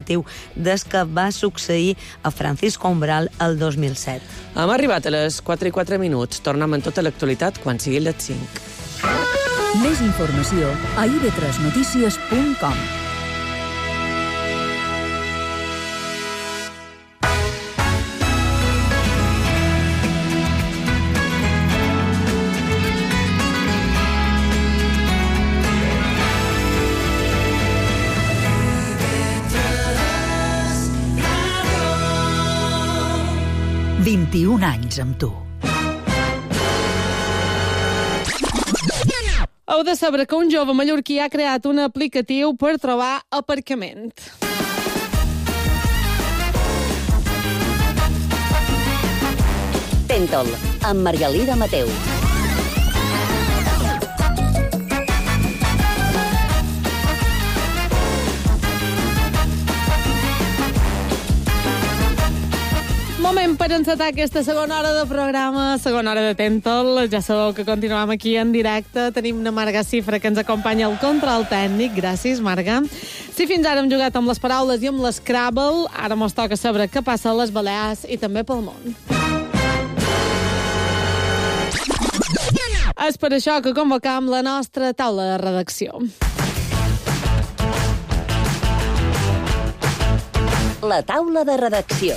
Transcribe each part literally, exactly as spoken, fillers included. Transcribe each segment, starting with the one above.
retrospectiu des que va succeir a Francisco Umbral el dos mil set. Hem arribat a les quatre i quatre minuts. Tornem en tota l'actualitat quan sigui les cinc. Més informació a i ve tres notícies punt com. vint-i-un anys amb tu. Heu de saber que un jove mallorquí ha creat un aplicatiu per trobar aparcament. Tentol, amb Margalida Mateu. Moment per encetar aquesta segona hora de programa, segona hora de Tentol. Ja sabeu que continuem aquí en directe. Tenim una Marga Cifra que ens acompanya al control tècnic. Gràcies, Marga. Si fins ara hem jugat amb les paraules i amb l'Scrabble, ara mos toca saber què passa a les Balears i també pel món. És per això que convocam la nostra taula de redacció. La taula de redacció.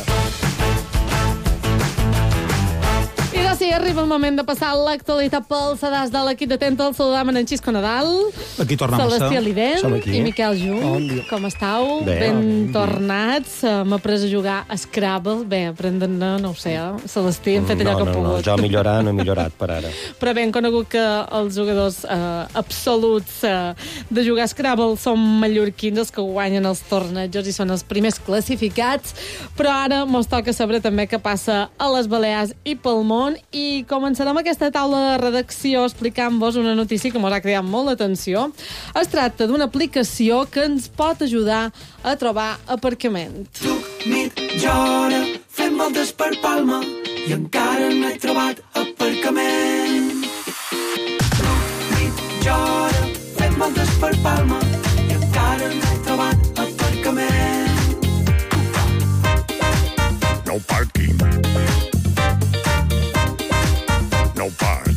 I doncs sí, arriba el moment de passar l'actualitat pel sedàs de l'equip de Tentol. Saludam en Xisco Nadal, aquí tornem a estar. Celestí Alident i Miquel Jung. Bon dia. Com estàu? Bé. Ben Bon tornats. M'ha pres a jugar a Scrabble. Bé, aprendre-ne, no ho sé, eh? Celestí, hem fet allò no, que no, hem pogut. No, jo millorar no he millorat per ara. Però ben conegut que els jugadors eh, absoluts eh, de jugar a Scrabble són mallorquins, els que guanyen els tornejos i són els primers classificats. Però ara mos toca saber també què passa a les Balears i pel món. I començarem aquesta taula de redacció explicant-vos una notícia que mos ha creat molt l'atenció. Es tracta d'una aplicació que ens pot ajudar a trobar aparcament. Truc, mitja hora, fem voltes per Palma i encara no he trobat aparcament. Truc, mitja hora, fem voltes per Palma i encara no he trobat aparcament. No parking. No park.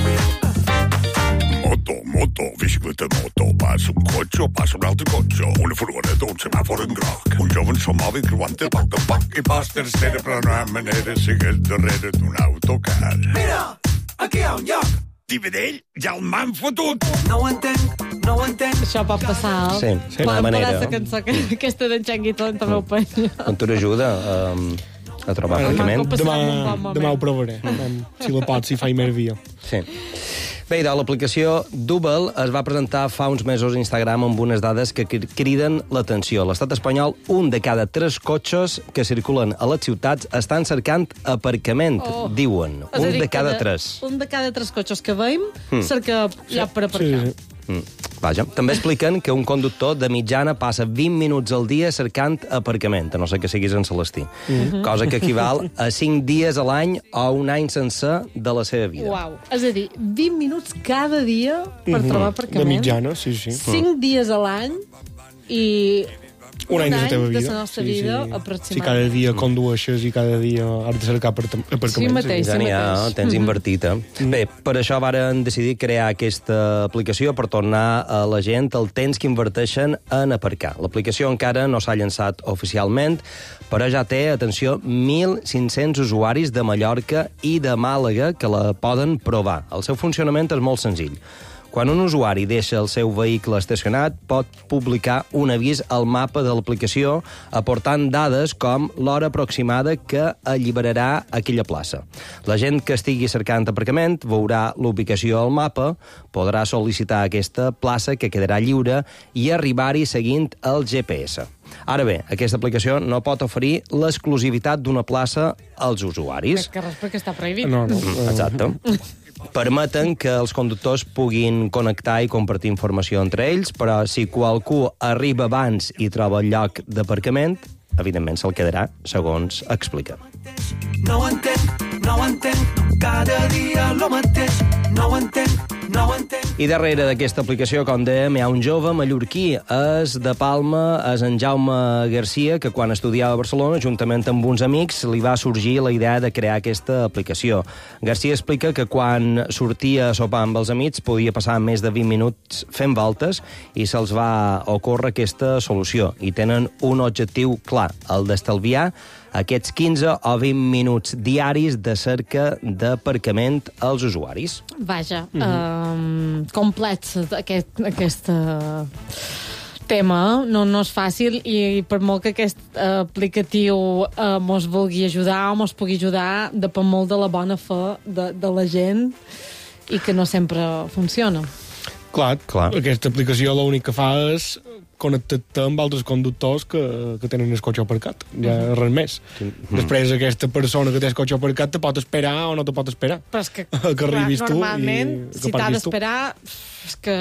Moto, moto, bicicleta, moto. Passa un cotxe, passa un altre cotxe. Una furgoneta, un semàfor en groc. Un jove en somòbil creuant el poc de poc. I pas tercera, però no hi ha manera, sigues darrere d'un autocar. Mira, aquí hi ha un lloc. Dividell, ja el m'han fotut. No ho entenc, no ho entenc. Això pot passar, eh? Sí, sí, Poden una manera. parar la cançó que, aquesta d'en Changuito en també ho penya. Com tu l'ajuda um, a trobar aparcament? Demà, Demà, demà ho provaré. Mm. Si la pots, si faig més via. Sí. Bé, idò, l'aplicació Double es va presentar fa uns mesos a Instagram amb unes dades que criden l'atenció. A l'estat espanyol, un de cada tres cotxes que circulen a les ciutats estan cercant aparcament, Oh. diuen. És a Un dir, de cada que tres. Un de cada tres cotxes que veiem Mm. cerca lloc per aparcar. Sí, Mm. Vaja. També expliquen que un conductor de mitjana passa vint minuts al dia cercant aparcament, a no ser que siguis en Celestí. Mm-hmm. Cosa que equival a cinc dies a l'any o un any sencer de la seva vida. Uau. És a dir, vint minuts cada dia per Mhm. trobar aparcament. De mitjana, sí, sí. Cinc dies a l'any i Un any de la teva vida. de la nostra Sí, sí. vida, Si aproximadament. cada dia condueixes i cada dia has de cercar aparta- aparcament. Sí, mateix. Ja n'hi ha, mateix. tens Mhm. invertit, eh? Bé, per això varen decidir crear aquesta aplicació per tornar a la gent el temps que inverteixen en aparcar. L'aplicació encara no s'ha llançat oficialment, però ja té, atenció, mil cinc-cents usuaris de Mallorca i de Màlaga que la poden provar. El seu funcionament és molt senzill. Quan un usuari deixa el seu vehicle estacionat, pot publicar un avís al mapa de l'aplicació aportant dades com l'hora aproximada que alliberarà aquella plaça. La gent que estigui cercant aparcament veurà l'ubicació al mapa, podrà sol·licitar aquesta plaça que quedarà lliure i arribar-hi seguint el G P S. Ara bé, aquesta aplicació no pot oferir l'exclusivitat d'una plaça als usuaris. Que res perquè està prohibit. No, no. Exacte. Permeten que els conductors puguin connectar i compartir informació entre ells, però si qualcú arriba abans i troba el lloc d'aparcament, evidentment se'l quedarà, segons explica. No ho entenc, no ho entenc, cada dia lo mateix. No ho entenc, no ho entenc. I darrere d'aquesta aplicació, com dèiem, hi ha un jove mallorquí, és de Palma, és en Jaume Garcia, que quan estudiava a Barcelona, juntament amb uns amics, li va sorgir la idea de crear aquesta aplicació. Garcia explica que quan sortia a sopar amb els amics podia passar més de vint minuts fent voltes i se'ls va ocórrer aquesta solució. I tenen un objectiu clar, el d'estalviar aquests quinze o vint minuts diaris de cerca d'aparcament als usuaris. Vaja, mm -hmm. um, complex aquest, aquest uh, tema, no, no és fàcil i per molt que aquest uh, aplicatiu uh, mos vulgui ajudar o mos pugui ajudar, depèn molt de la bona fe de, de la gent i que no sempre funciona. Clar, Clar. Aquesta aplicació l'únic que fa és connectar-te amb altres conductors que, que tenen el cotxe aparcat. Ja uh -huh. res més. Uh -huh. Després aquesta persona que té el cotxe aparcat te pot esperar o no te pot esperar. Però és que, que arribis tu normalment, i si t'ha d'esperar, és que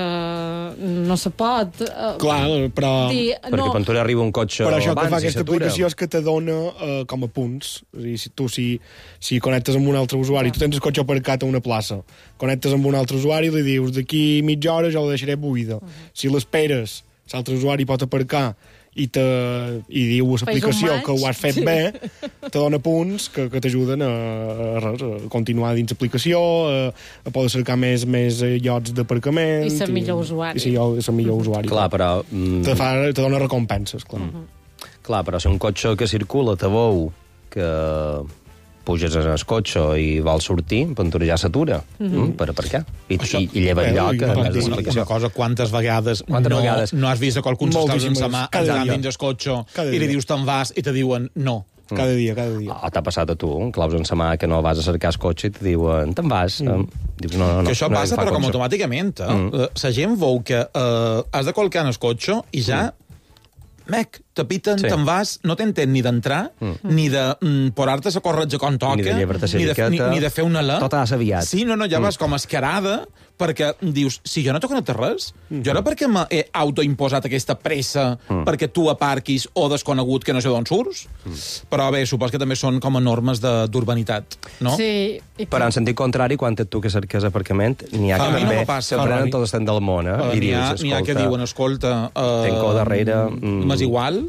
no se pot. Uh, Clar, però... Dir, Perquè no, quan tu arriba un cotxe Però això abans que fa i aquesta s'atura. aplicació és que te dona uh, com a punts. És a dir, si tu si, si connectes amb un altre usuari, tu tens el cotxe aparcat a una plaça, connectes amb un altre usuari i li dius d'aquí mitja hora jo la deixaré buida. Uh -huh. Si l'esperes, l'altre usuari pot aparcar i, te, i diu a l'aplicació que ho has fet sí. bé, te dona punts que, que t'ajuden a, a, res, a continuar dins l'aplicació, a, a poder cercar més, més llocs d'aparcament... I ser millor usuari. I ser, ser millor usuari. Clar, però... Mm, te, fa, te dona recompenses, clar. Uh -huh. Clar, però si un cotxe que circula te veu que puges en el cotxe i vols sortir, Ventura ja s'atura mm -hmm. mm, per aparcar. I, Això, i, i lleva el lloc a una, l'explicació. una cosa, quantes vegades, quantes no, vegades no has vist a qualcun s'està sense mà cada dia. dins el cotxe Cada i li dia. dius te'n vas i te diuen no. Cada dia, cada dia. O t'ha passat a tu, claus en sa mà que no vas a cercar el cotxe i te diuen, te'n vas. Mm. Dius, no, no, no. Que això no passa, fa però com cotxe. automàticament. Eh? Mm. La gent veu que eh, has de colcar en el cotxe i ja... Mm. Mec, te piten, Sí. te'n vas, no t'entén ni d'entrar, mm. ni de mm, posar-te a córrer com toca, Ni de llevar-te ni, de, la ni, jaqueta. ni de fer una la. Tot ha aviat. Sí, no, no, ja vas com escarada, perquè dius, si jo no t'he connectat res, mm. jo no perquè m'he autoimposat aquesta pressa mm. perquè tu aparquis o desconegut que no sé d'on surts, mm. però bé, supos que també són com a normes d'urbanitat, no? Sí. I Però en sentit contrari, quan et tu que cerques aparcament, n'hi ha A que mi no també me passa, se prenen Roni. tot l'estat del món, eh? Uh, I N'hi ha, dius, n'hi ha que escolta, diuen, escolta... Uh, tenco darrere, mm. M'és igual,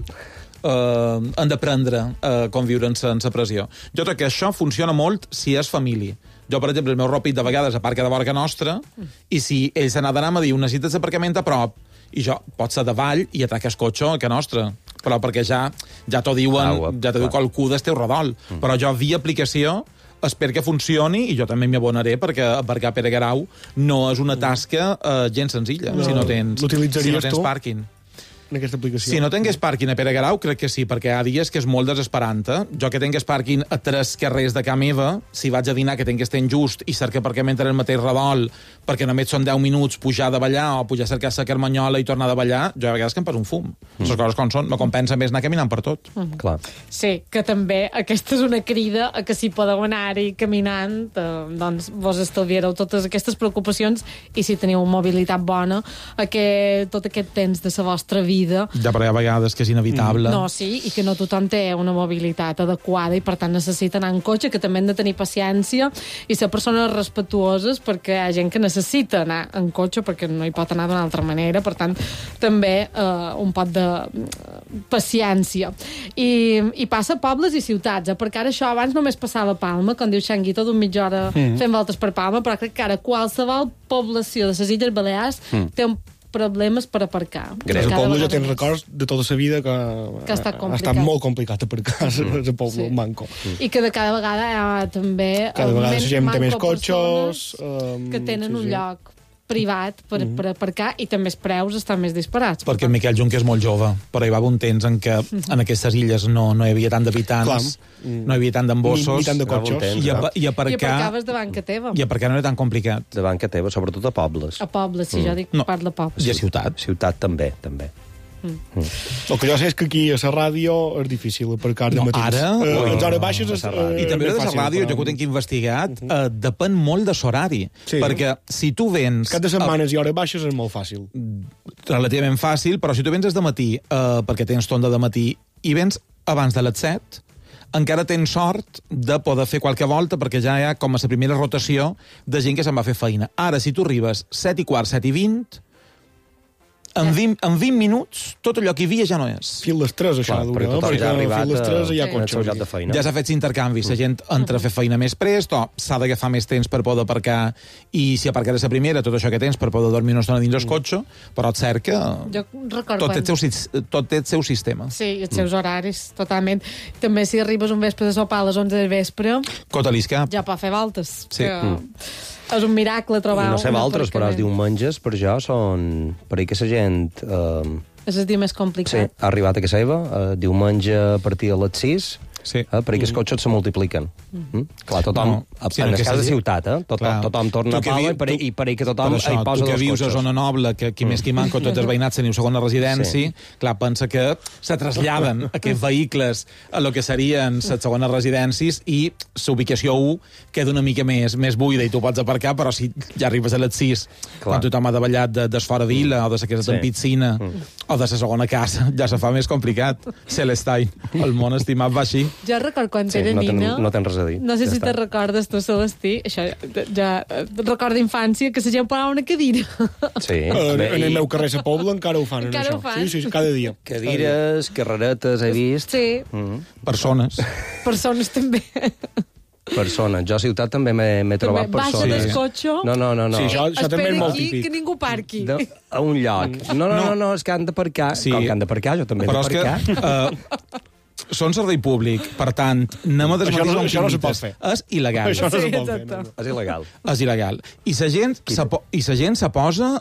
uh, han d'aprendre a conviure en sense pressió. Jo crec que això funciona molt si és família. Jo, per exemple, el meu ròpid de vegades aparca de vora que nostra i si ell se n'ha d'anar, me diu, necessites aparcament a prop, i jo, pot ser davall i atraca el cotxe a que nostra, però perquè ja ja t'ho diuen, Au, ja t'ho diu clar. qualcú del teu rodol. Mm. Però jo, via aplicació, espero que funcioni, i jo també m'hi abonaré, perquè aparcar Pere Guerau no és una tasca uh, gens senzilla, No. si no tens, L'utilitzaries si no tens tu? pàrquing. En aquesta aplicació. Si no tingués pàrquing a Pere Guerau, crec que sí, perquè hi ha dies que és molt desesperant. Eh? Jo que tingués pàrquing a tres carrers de casa meva, si vaig a dinar que tingués temps just i cercar aparcament en el mateix redol, perquè només són deu minuts pujar de ballar o pujar a cercar la Carmanyola i tornar de ballar, jo a vegades que em passo un fum. Mm. Les coses com són, me compensa més anar caminant per tot. Mm. Clar. Sí, que també aquesta és una crida a que si podeu anar-hi caminant, eh, doncs vos estalviareu totes aquestes preocupacions i si teniu mobilitat bona, a que tot aquest temps de la vostra vida... Ja, però hi ha vegades que és inevitable. No, sí, i que no tothom té una mobilitat adequada i per tant necessita anar en cotxe, que també hem de tenir paciència i ser persones respectuoses perquè hi ha gent que necessita anar en cotxe perquè no hi pot anar d'una altra manera, per tant també eh, un pot de eh, paciència. I, i passa a pobles i ciutats, eh? perquè ara això abans només passava a Palma, com diu Xanguito, d'un mitja hora mm. fent voltes per Palma, però crec que ara qualsevol població de les Illes Balears mm. té un problemes per aparcar. El poble ja tens records de tota la vida que, que ha estat ha estat molt complicat aparcar mm. el poble sí. manco. Mm. I que de cada vegada hi ha també... Cada vegada la gent té més cotxes um, que tenen sí, un sí. lloc privat per, Mm-hmm. per aparcar i també els preus estan més disparats. Perquè el Miquel Junque és molt jove, però hi va haver un temps en què en aquestes illes no, no hi havia tant d'habitants, no hi havia tant d'embossos, ni, ni tant de cotxes. I, a, i, I aparcar, aparcaves davant que teva. I aparcar no era tan complicat. Davant que teva, sobretot a pobles. A pobles, si mm. jo dic no. part de pobles. I a ciutat. Ciutat també, també. Mm. Mm. El que jo sé és que aquí a la ràdio és difícil aparcar de No, matins. ara... Eh, Oh, les hores baixes és, I eh, també més de la fàcil, ràdio, però- jo que ho tinc investigat, uh -huh. eh, depèn molt de l'horari. Sí. Perquè si tu vens... Cap de setmanes i hores baixes és molt fàcil. Relativament fàcil, però si tu vens des de matí, eh, perquè tens tonda de matí, i vens abans de les set, encara tens sort de poder fer qualque volta perquè ja hi ha com a la primera rotació de gent que se'n va fer feina. Ara, si tu arribes set i quart, set i vint, en vint, en vint minuts tot allò que hi havia ja no és. Fil les tres, això, Clar, perquè no? tothom Perquè ja ha fil arribat les tres a- hi ha en el seu cotxe. lloc de feina. Ja s'ha fet intercanvi, la gent entra a fer feina més prest, o s'ha d'agafar més temps per poder aparcar, i si aparcaràs a primera, tot això que tens per poder dormir una estona dins el cotxe, però et cert que Jo recordo tot té, quan... el seu, sis- tot té el seu sistema. Sí, i els seus horaris, totalment. També si arribes un vespre de sopar a les onze del vespre, Cotalisca. ja pot fer voltes. Sí. Que és un miracle trobar No sé un altres, però els aparcament. diumenges, per jo, són... Per ahir que la gent... Eh, És el dia més sí, complicat. ha arribat a casa seva, eh, diumenge a partir de les sis, Sí. eh, per ahir que els cotxes se multipliquen. Mm. Clar, tothom... No, No, sí, en en el cas aquesta de gent- ciutat, eh? Tothom, Clar. tothom torna Tu a que pala vi- i per, tu- i per ahir que tothom Per això, hi posa tu que dos vius a cotxes. zona noble, que aquí més que manco tots els veïnats teniu segona residència, Sí. clar, pensa que se traslladen aquests vehicles a lo que serien les segones residències i la ubicació u queda una mica més més buida i tu pots aparcar, però si ja arribes a les sis, Clar. quan tothom ha davallat de, de fora d'Ila, o de la casa Sí. en piscina, o de la segona casa, ja se fa més complicat. Celestine, el món estimat va així. Jo recordo quan Sí, era no ten- nina... no tens res a dir. No sé Ja si està. te recordes tu, Celestí, això ja... eh, Recordo d'infància que la gent posava una cadira. Sí. En, Bé, en el i meu carrer a Pobla encara ho fan, en Encara això. ho fan? Sí, sí, sí, cada dia. Cadires, carreretes, he vist. Sí, Mm. Persones. persones també. Persones. Jo a ciutat també m'he m'he trobat També baixa persones. del cotxe. No, no, no. no. Sí, això, això també és molt aquí, típic. que ningú parqui. De, a un lloc. No, no, no, no, és que han d'aparcar. Sí. Com que han d'aparcar, jo també he Però és que d'aparcar. uh, són servei públic, per tant, anem a Això no- desmatisar això no se pot mites. fer. És il·legal. Això no Sí, se pot fer. exacte. No, no. És il·legal. És il·legal. I la gent se po- i la gent se posa,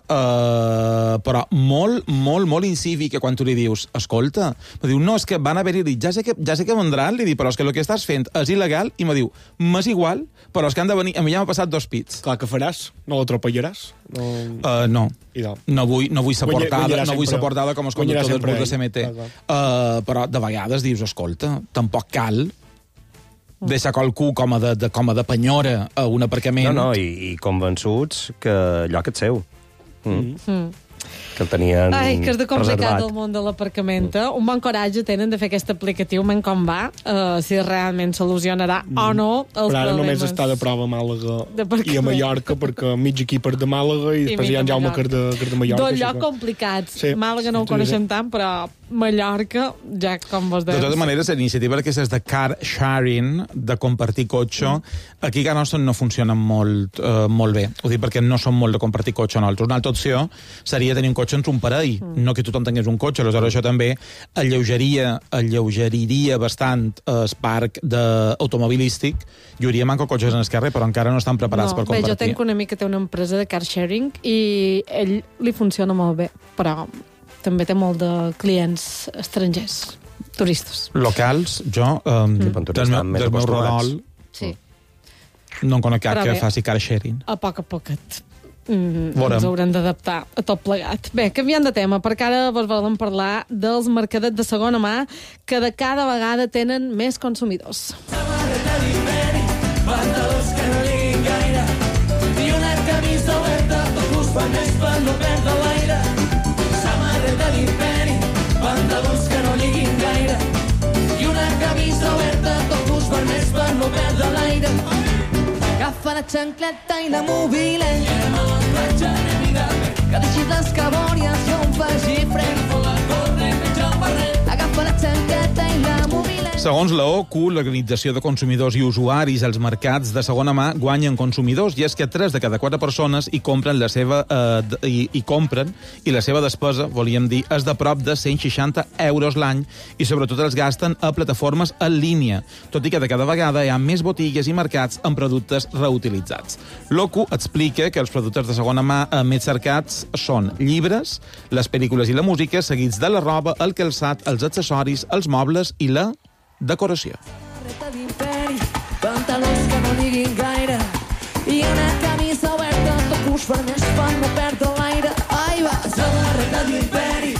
eh, però molt, molt, molt incívica quan tu li dius, escolta, me diu, no, és que van haver-hi, dic, ja sé que, ja sé que vendran, li dic, però és que el que estàs fent és il·legal, i me diu, m'és igual, però és que han de venir, a mi ja m'ha passat dos pits. Clar, que faràs? No l'atropellaràs? No... Uh, no. I no. No vull, no vull ser Guanya- portada, guanyarà no vull sempre. ser portada com els Guanyarà conductors del sempre bus de C ell. M T. Clar, Uh, però de vegades dius, escolta, tampoc cal deixar qualcú com a de, de, com a de penyora a un aparcament. No, no, i, i convençuts que el lloc és seu. Mm. Mm. Que el tenien Ai, que és de complicat reservat. el món de l'aparcament. eh? Un bon coratge tenen de fer aquest aplicatiu, men com va, uh, si realment solucionarà o no els Però ara problemes. només està de prova a Màlaga D'aparcament. i a Mallorca, perquè mig equip és de Màlaga i després mig hi ha en de Jaume Mallorca. que és de, que és de Mallorca. Dos així llocs que- complicats. Sí. Màlaga no ho Sí, sí. coneixem tant, però Mallorca, ja com vos De deus. totes maneres, la iniciativa aquestes de car sharing, de compartir cotxe, aquí a casa nostra no funcionen molt, eh, molt bé. Ho dic perquè no som molt de compartir cotxe nosaltres. Una altra opció seria tenir un cotxe entre un parell, mm. no que tothom tingués un cotxe. Aleshores, això també alleugeria, alleugeriria bastant el parc de- automobilístic. Hi hauria manco cotxes en el carrer, però encara no estan preparats No, per bé, compartir. jo tenc un amic que té una empresa de car sharing i ell li funciona molt bé, però també té molt de clients estrangers, turistes. Locals, jo, eh, Mm. del, meu, Més del meu acostumats. rodol, Sí, no en conec cap Però que bé. faci car sharing. a poc a poquet. Mm, Veurem. ens haurem d'adaptar a tot plegat. Bé, canviant de tema, perquè ara vos volem parlar dels mercadets de segona mà que de cada vegada tenen més consumidors. Pantalons que no lliguin gaire i una camisa oberta tot gust fa més per no perdre l'aire. Samarreta d'imperi, pantalons que no lliguin gaire i una camisa oberta tot gust fa més per no perdre l'aire. Agafa la xancleta i la mobilet, Anem a la platja, anem a que deixis les cabòries i on faci fred. Agafo la gorra i menja el barret. Agafa la xancleta i la mobilet. Segons la O C U, l'Organització de Consumidors i Usuaris, els mercats de segona mà guanyen consumidors, i és que tres de cada quatre persones hi compren la seva eh, d- i, i compren i la seva despesa, volíem dir, és de prop de cent seixanta euros l'any, i sobretot els gasten a plataformes en línia, tot i que de cada vegada hi ha més botigues i mercats amb productes reutilitzats. L'O C U explica que els productes de segona mà eh, més cercats són llibres, les pel·lícules i la música, seguits de la roba, el calçat, els accessoris, els mobles i la decoració. Samarreta d'imperi, pantalons que no lliguin gaire i una camisa oberta tot gust per més per no perdre l'aire. Ai, va! Samarreta d'imperi, pantalons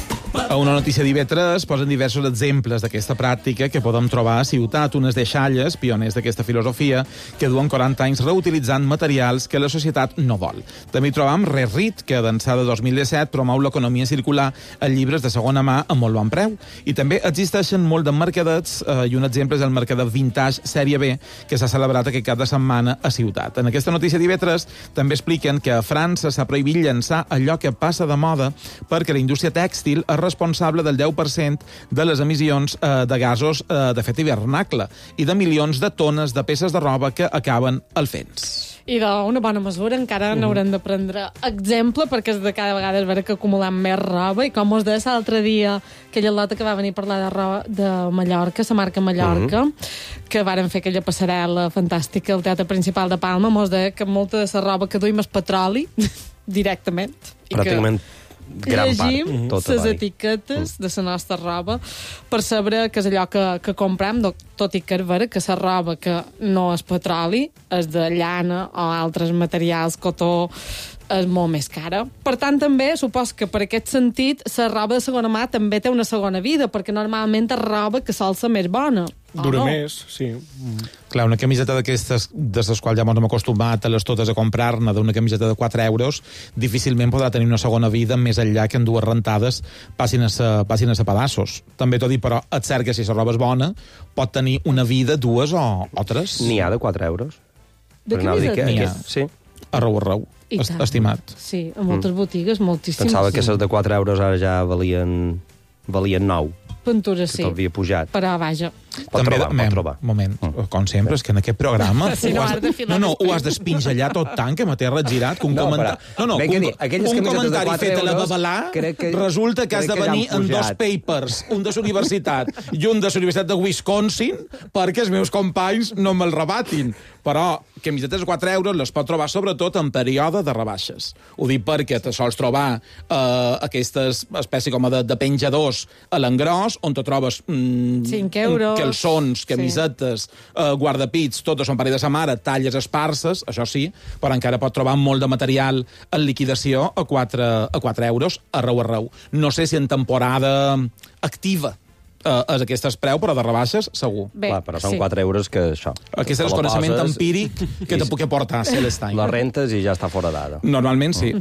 A una notícia d'I V tres posen diversos exemples d'aquesta pràctica que podem trobar a Ciutat, unes deixalles, pioners d'aquesta filosofia, que duen quaranta anys reutilitzant materials que la societat no vol. També hi trobam Rerit, que d'ençà de dos mil disset promou l'economia circular en llibres de segona mà a molt bon preu. I també existeixen molt de mercadets, eh, i un exemple és el mercadet Vintage Sèrie B, que s'ha celebrat aquest cap de setmana a Ciutat. En aquesta notícia d'I V tres també expliquen que a França s'ha prohibit llançar allò que passa de moda perquè la indústria tèxtil és responsable del deu per cent de les emissions eh, de gasos eh, d'efecte hivernacle i de milions de tones de peces de roba que acaben al fens. I d'una bona mesura encara Mm. n'haurem de prendre exemple, perquè és de cada vegada és vera que acumulam més roba, i com us deia l'altre dia aquella lota que va venir a parlar de roba de Mallorca, la marca Mallorca, mm -hmm. que varen fer aquella passarel·la fantàstica al Teatre Principal de Palma, mos deia que molta de la roba que duim és petroli, directament. I Pràcticament que gran part. llegim Tota les va dir. etiquetes de la nostra roba per saber que és allò que, que comprem, tot i que és vera que la roba que no és petroli, és de llana o altres materials, cotó, és molt més cara. Per tant, també, supos que per aquest sentit, la roba de segona mà també té una segona vida, perquè normalment és roba que sol ser més bona. Dura no? més, sí. Mm. Clar, una camiseta d'aquestes, de les quals ja ens hem acostumat a les totes a comprar-ne, d'una camiseta de quatre euros, difícilment podrà tenir una segona vida més enllà que en dues rentades passin a ser, passin a ser pedaços. També tot i, però, et cert que si la roba és bona, pot tenir una vida, dues o, o tres. N'hi ha de quatre euros. De Perquè anava a dir que- N'hi ha. que- Sí. Arreu, arreu. I Est- tant. Estimat. Sí, a moltes botigues, moltíssimes. Pensava que les de quatre euros ara ja valien, valien nou. Pintura, Que sí. tot havia pujat. Però, vaja, Pot També, trobar, mem, pot trobar. moment, com sempre, és que en aquest programa Si no ho has, has de filar no, no, després. ho has d'espingellar tot tant que me t'he regirat que un, No, comentar... però, no, no, vinga, un, dir, aquelles un camisetes de comentari quatre fet a la euros, babalà crec que- resulta que has de crec que ja han venir en dos pujat. papers, un de la universitat i un de la Universitat de Wisconsin, perquè els meus companys no me'l rebatin. Però camisetes de quatre euros les pot trobar sobretot en període de rebaixes. Ho dic perquè te sols trobar eh, aquestes espècie com de, de penjadors a l'engròs, on te trobes mm, cinc euros. calçons, camisetes, sí. eh, guardapits, totes són per a sa mare, talles esparses, això sí, però encara pot trobar molt de material en liquidació a quatre, a quatre euros arreu arreu. No sé si en temporada activa eh, és aquest preu, però de rebaixes, segur. bé, Clar, però són sí. quatre euros que això... Aquest és el te la coneixement poses empíric que te puc aportar, Celestine. La rentes i ja està fora d'ara. Normalment sí.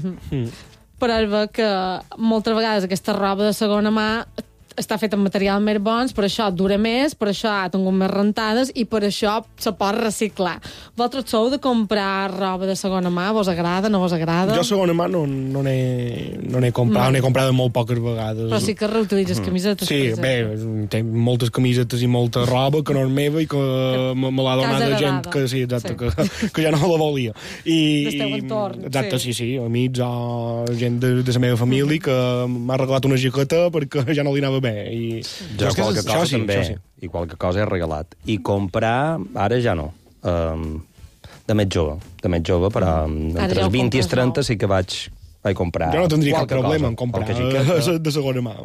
Però és ver que moltes vegades aquesta roba de segona mà està feta amb materials més bons, per això dura més, per això ha tingut més rentades i per això se pot reciclar. Vosaltres sou de comprar roba de segona mà? Vos agrada, no vos agrada? Jo segona mà no, no n'he no n'he comprat, No. n'he comprat molt poques vegades. Però sí que reutilitzes camisetes. Sí, per bé, exemple. tinc moltes camisetes i molta roba que no és meva i que me, me l'ha Que has donat heretada. gent que, sí, exacte, Sí. Que, que ja no la volia. I, Del teu entorn, exacte, sí. sí, sí, amics o gent de, de la meva família que m'ha regalat una jaqueta perquè ja no li anava bé. I, Jo és que qualque això cosa sí, també, això sí. i qualque cosa he regalat. I comprar, ara ja no. Um, de més jove, de més jove, però um, Ara entre ja ho els vint i els compres trenta nou. sí que vaig, vaig comprar Jo no tindria cap qualque problema cosa, en comprar qualque jaqueta. de segona mà.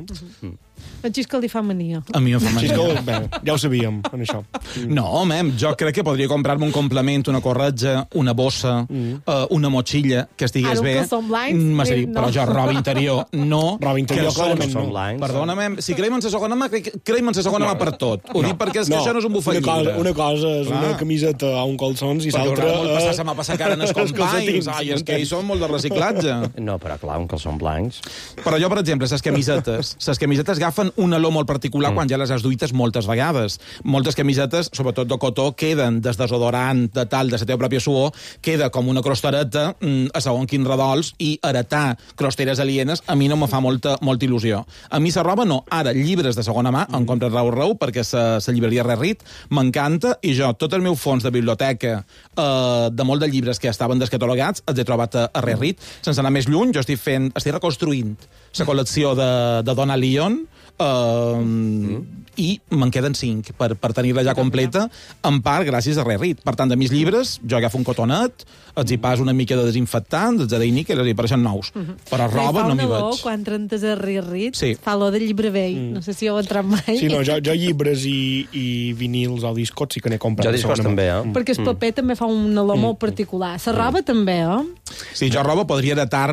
En Xisco li fa mania. A mi em fa Sí, és mania. que, bé, ja ho sabíem, en això. No, mem, jo crec que podria comprar-me un complement, una corretja, una bossa, mm. uh, una motxilla que estigués Ara, un bé. calçon blancs? Mm, m'has Eh, dit, no. però jo roba interior, no. Roba interior, calçons. clarament Són no. blancs. Perdona, mem, si creiem en la segona mà, cre- creiem en la segona mà per tot. Ho dic perquè és que això no és un bufet una cosa, lliure. una cosa és Clar. una camiseta o un calçons i Perquè l'altra... haurà molt eh, passar, se m'ha passat cara en els els companys. calcetins, Ai, és que m'entens? ells són molt de reciclatge. No, però clar, un calçon blancs. Però jo, per exemple, les camisetes, les camisetes agafen un aló molt particular mm. quan ja les has duites moltes vegades. Moltes camisetes, sobretot de cotó, queden des desodorant, de tal, de la teva pròpia suor, queda com una crostereta mm, a segon quins redols, i heretar crosteres alienes a mi no me fa molta, molta il·lusió. A mi la roba no. Ara, llibres de segona mà, en compres rau rau, perquè la llibreria Rerit m'encanta, i jo, tot el meu fons de biblioteca eh, de molt de llibres que estaven descatalogats, els he trobat a, a Rerit. Sense anar més lluny, jo estic fent, estic reconstruint la col·lecció de, de Donna Leon, Uh, mm. i me'n queden cinc per, per tenir-la ja completa, en part gràcies a Rerit. Per tant, de mis llibres, jo agafo un cotonet, els hi pas una mica de desinfectant, els de Dinic, i els hi apareixen nous. Mm -hmm. Però roba no m'hi veig. Quan rentes a Rit, Sí. fa olor de llibre vell. Mm. No sé si heu entrat mai. Sí, no, jo, jo llibres i, i vinils o discos sí que n'he comprat. Jo de discos segona mà. també, eh? Perquè el paper mm. també fa un olor mm. molt particular. La roba mm. també, eh? Sí, jo roba podria heretar-ne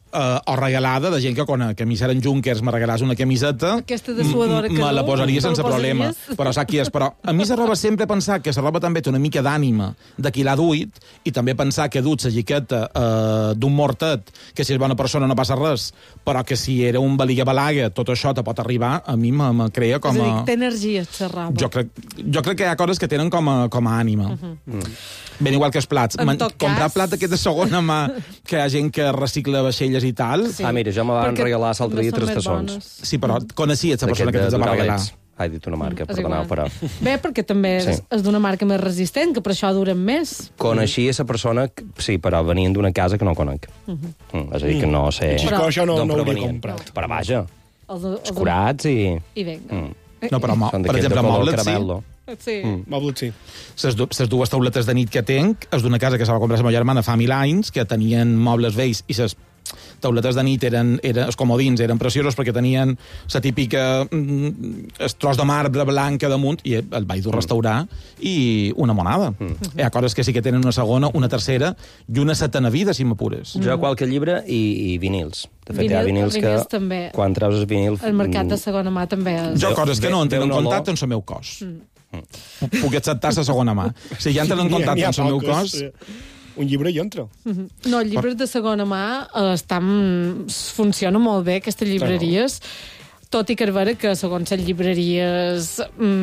Uh, o regalada de gent que quan a camisa en Junkers me regalàs una camiseta aquesta de suadora que me la no, posaria te la sense problema, posaries? però saps qui és? Però a mi la roba sempre he pensat que la roba també té una mica d'ànima de qui l'ha duit, i també pensar que ha dut la jiqueta uh, d'un mortet, que si és bona persona no passa res, però que si era un baliga balaga tot això te pot arribar, a mi me, me crea com a... És a dir, té energia, la roba. Jo crec, jo crec que hi ha coses que tenen com a, com a ànima. Uh -huh. mm. Ben igual que els plats. Man, comprar cas... plat d'aquest de segona mà, que hi ha gent que recicla vaixelles i tal... Sí. Ah, mira, jo me van Perquè regalar l'altre dia no tres són més tassons. bones. Sí, però coneixies la persona que te'ls va regalar. Ah, he dit una marca, Mm, és perdoneu, igual. però... Bé, perquè també és, Sí. és d'una marca més resistent, que per això duren més. Coneixia la persona, que, sí, però venien d'una casa que no conec. Uh -huh. Mm, és a dir, que no sé... I però, això no, d'on no ho hauria provenien. comprat. Però vaja, Els, els, escurats i... I vinga. Mm. No, però, mo, Són per d'aquests exemple, de color mobles, sí. caramel. Sí. Mm. Mobles, sí. Les du dues tauletes de nit que tenc és d'una casa que se va comprar la meva germana fa mil anys, que tenien mobles vells, i les tauletes de nit eren, eren, els comodins eren preciosos perquè tenien la típica mm, el tros de marbre blanca damunt, i el vaig dur a restaurar i una monada. Mm. Hi ha coses que sí que tenen una segona, una tercera i una setena vida, si m'apures. Jo a qualque llibre i, i vinils. De fet, Vinil, hi ha vinils, vinils que també. quan treus el vinil... El mercat de segona mà també és... Jo coses que no en tenen Ve- ve en una contacte olor. amb el meu cos. Mm. Puc acceptar la segona mà. Si ja en tenen en N'hi ha- contacte n'hi ha amb el meu poques, cos... eh, Un llibre hi entra. Mhm. No, els llibres de segona mà eh, estan... funcionen molt bé, aquestes llibreries, tot i que és vera que segons les llibreries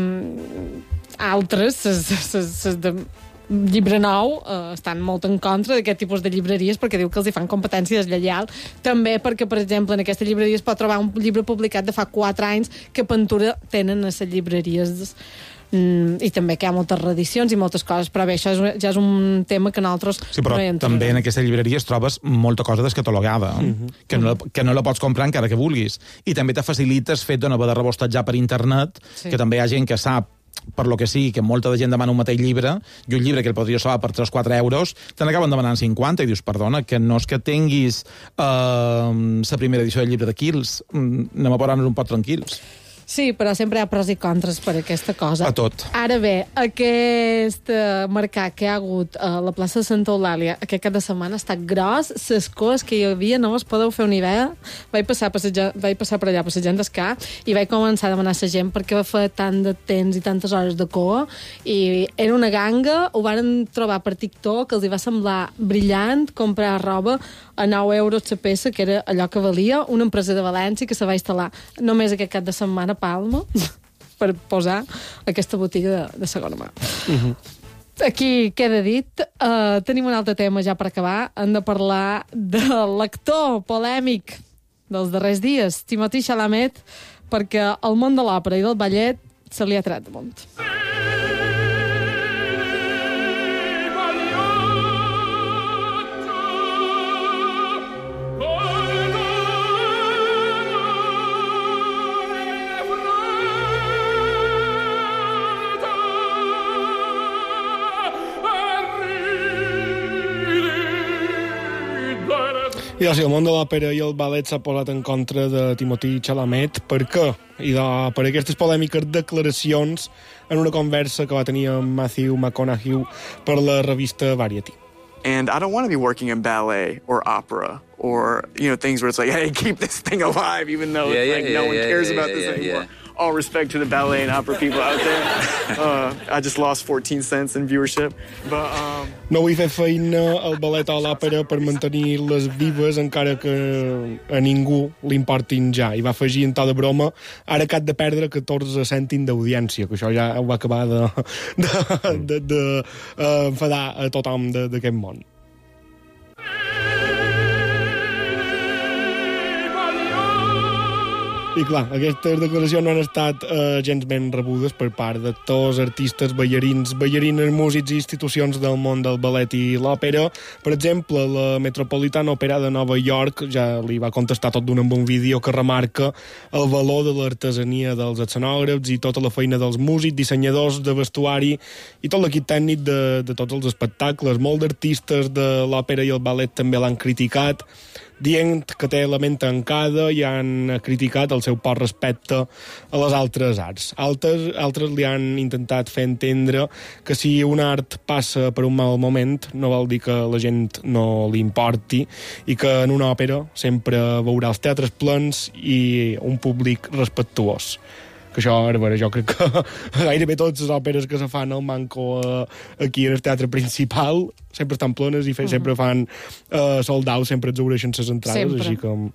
mm, altres, ses, ses, ses de llibre nou, eh, estan molt en contra d'aquest tipus de llibreries perquè diu que els hi fan competència deslleial. També perquè, per exemple, en aquesta llibreria es pot trobar un llibre publicat de fa quatre anys que Pentura tenen a les llibreries, mm, i també que hi ha moltes reedicions i moltes coses, però bé, això és, ja és un tema que nosaltres Sí, però no hi entrarem. també en aquesta llibreria es trobes molta cosa descatalogada, eh? Mhm. que, no la, que no la pots comprar encara que vulguis. I també te facilites fet de no haver de rebostatjar per internet, Sí. que també hi ha gent que sap per lo que sí, que molta de gent demana un mateix llibre, i un llibre que el podria salvar per tres o quatre euros, te n'acaben demanant cinquanta, i dius, perdona, que no és que tinguis la eh, primera edició del llibre de Kills, mm, anem a posar-nos un pot tranquils. Sí, però sempre hi ha pros i contres per aquesta cosa. A tot. Ara bé, aquest eh, mercat que hi ha hagut a la plaça de Santa Eulàlia aquest cap de setmana ha estat gros, les coes que hi havia no us podeu fer una idea. Vaig passar, passejar, vaig passar per allà passejant d'escar i vaig començar a demanar a la gent perquè va fer tant de temps i tantes hores de coa, i era una ganga. Ho varen trobar per TikTok, els hi va semblar brillant comprar roba a nou euros la peça, que era allò que valia, una empresa de València que se va instal·lar només aquest cap de setmana a Palma per posar aquesta botiga de, de segona mà. Uh-huh. Aquí queda dit. Uh, tenim un altre tema ja per acabar. Hem de parlar de l'actor polèmic dels darrers dies, Timothée Chalamet, perquè el món de l'òpera i del ballet se li ha tret damunt. I doncs, el món de l'òpera i el ballet s'ha posat en contra de Timothée Chalamet. Per què? I de, per aquestes polèmiques declaracions en una conversa que va tenir amb Matthew McConaughey per la revista Variety. And I don't want to be working in ballet or opera or, you know, things where it's like, hey, keep this thing alive, even though Yeah, it's yeah, like yeah, no one yeah, cares yeah, about yeah, this yeah, anymore. yeah. All respect to the ballet and opera people out there. Uh, I just lost fourteen cents in viewership. But, um... No vull fer feina al ballet o a l'òpera per mantenir-les vives encara que a ningú li importin ja. I va afegir en to de broma, ara que ha de perdre catorze cèntim d'audiència, que això ja ho va acabar de, de, de, de uh, enfadar a tothom d'aquest món. I clar, aquestes declaracions no han estat eh, gens ben rebudes per part d'actors, artistes, ballarins, ballarines, músics i institucions del món del ballet i l'òpera. Per exemple, la Metropolitan Opera de Nova York ja li va contestar tot d'un amb un vídeo que remarca el valor de l'artesania dels escenògrafs i tota la feina dels músics, dissenyadors de vestuari i tot l'equip tècnic de, de tots els espectacles. Molts d'artistes de l'òpera i el ballet també l'han criticat. dient que té la ment tancada i han criticat el seu poc respecte a les altres arts. Altres, altres li han intentat fer entendre que si un art passa per un mal moment no vol dir que la gent no li importi i que en una òpera sempre veurà els teatres plens i un públic respectuós. Que això, a veure, jo crec que gairebé totes les òperes que se fan al Manco eh, aquí en el teatre principal sempre estan plenes i fe, uh -huh. sempre fan eh, sold out, sempre exaureixen les entrades, sempre. així que...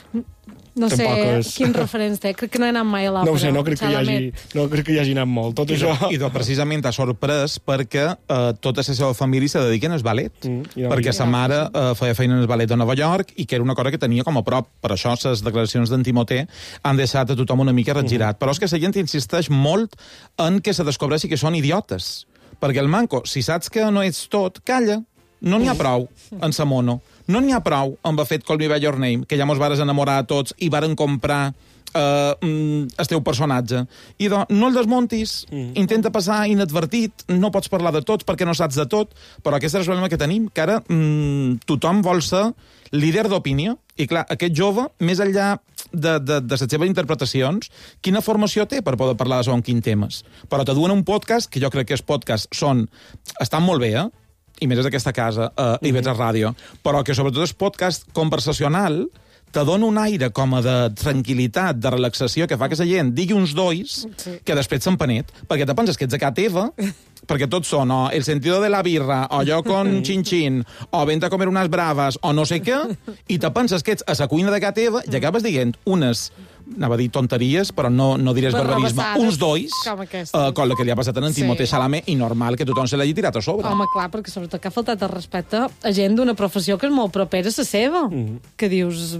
No sé és... quins referents té, crec que no he anat mai a l'òpera. No ho sé, no crec, que hi hagi, no crec que hi hagi anat molt. Tot I, això... do, I do, precisament ha sorprès perquè eh, tota la seva família se dediquen al ballet. Mm, perquè sa mare eh, feia feina en el ballet de Nova York i que era una cosa que tenia com a prop. Per això les declaracions d'en Timothée han deixat a tothom una mica regirat. Mm. Però és que la gent insisteix molt en que se descobreixi que són idiotes. Perquè el Manco, si saps que no ets tot, calla. No n'hi ha prou en sa mono. No n'hi ha prou amb el fet Call Me By Your Name, que ja mos vares enamorar a tots i varen comprar eh, el teu personatge. I doncs, no el desmontis, mm. intenta passar inadvertit, no pots parlar de tots perquè no saps de tot, però aquest és el problema que tenim, que ara mm, tothom vol ser líder d'opinió. I clar, aquest jove, més enllà de, de, de les seves interpretacions, quina formació té per poder parlar de segons quins temes? Però te duen un podcast, que jo crec que els podcasts són... estan molt bé, eh? I més és d'aquesta casa, eh, i veig a ràdio, però que sobretot el podcast conversacional te dona un aire com a de tranquil·litat, de relaxació, que fa que la gent digui uns dois sí. que després s'empanet, perquè te penses que ets a casa teva, perquè tots són o el sentido de la birra, o jo con chin-chin, o vente a comer unes braves, o no sé què, i te penses que ets a la cuina de casa teva i acabes dient unes... anava a dir tonteries, però no, no diré barbarisme. Uns dois, uh, com la que li ha passat a en Timothée sí. Chalamet, i normal que tothom se l'hagi tirat a sobre. Home, clar, perquè sobretot que ha faltat el respecte a gent d'una professió que és molt propera a la seva. Mm -hmm. Que dius,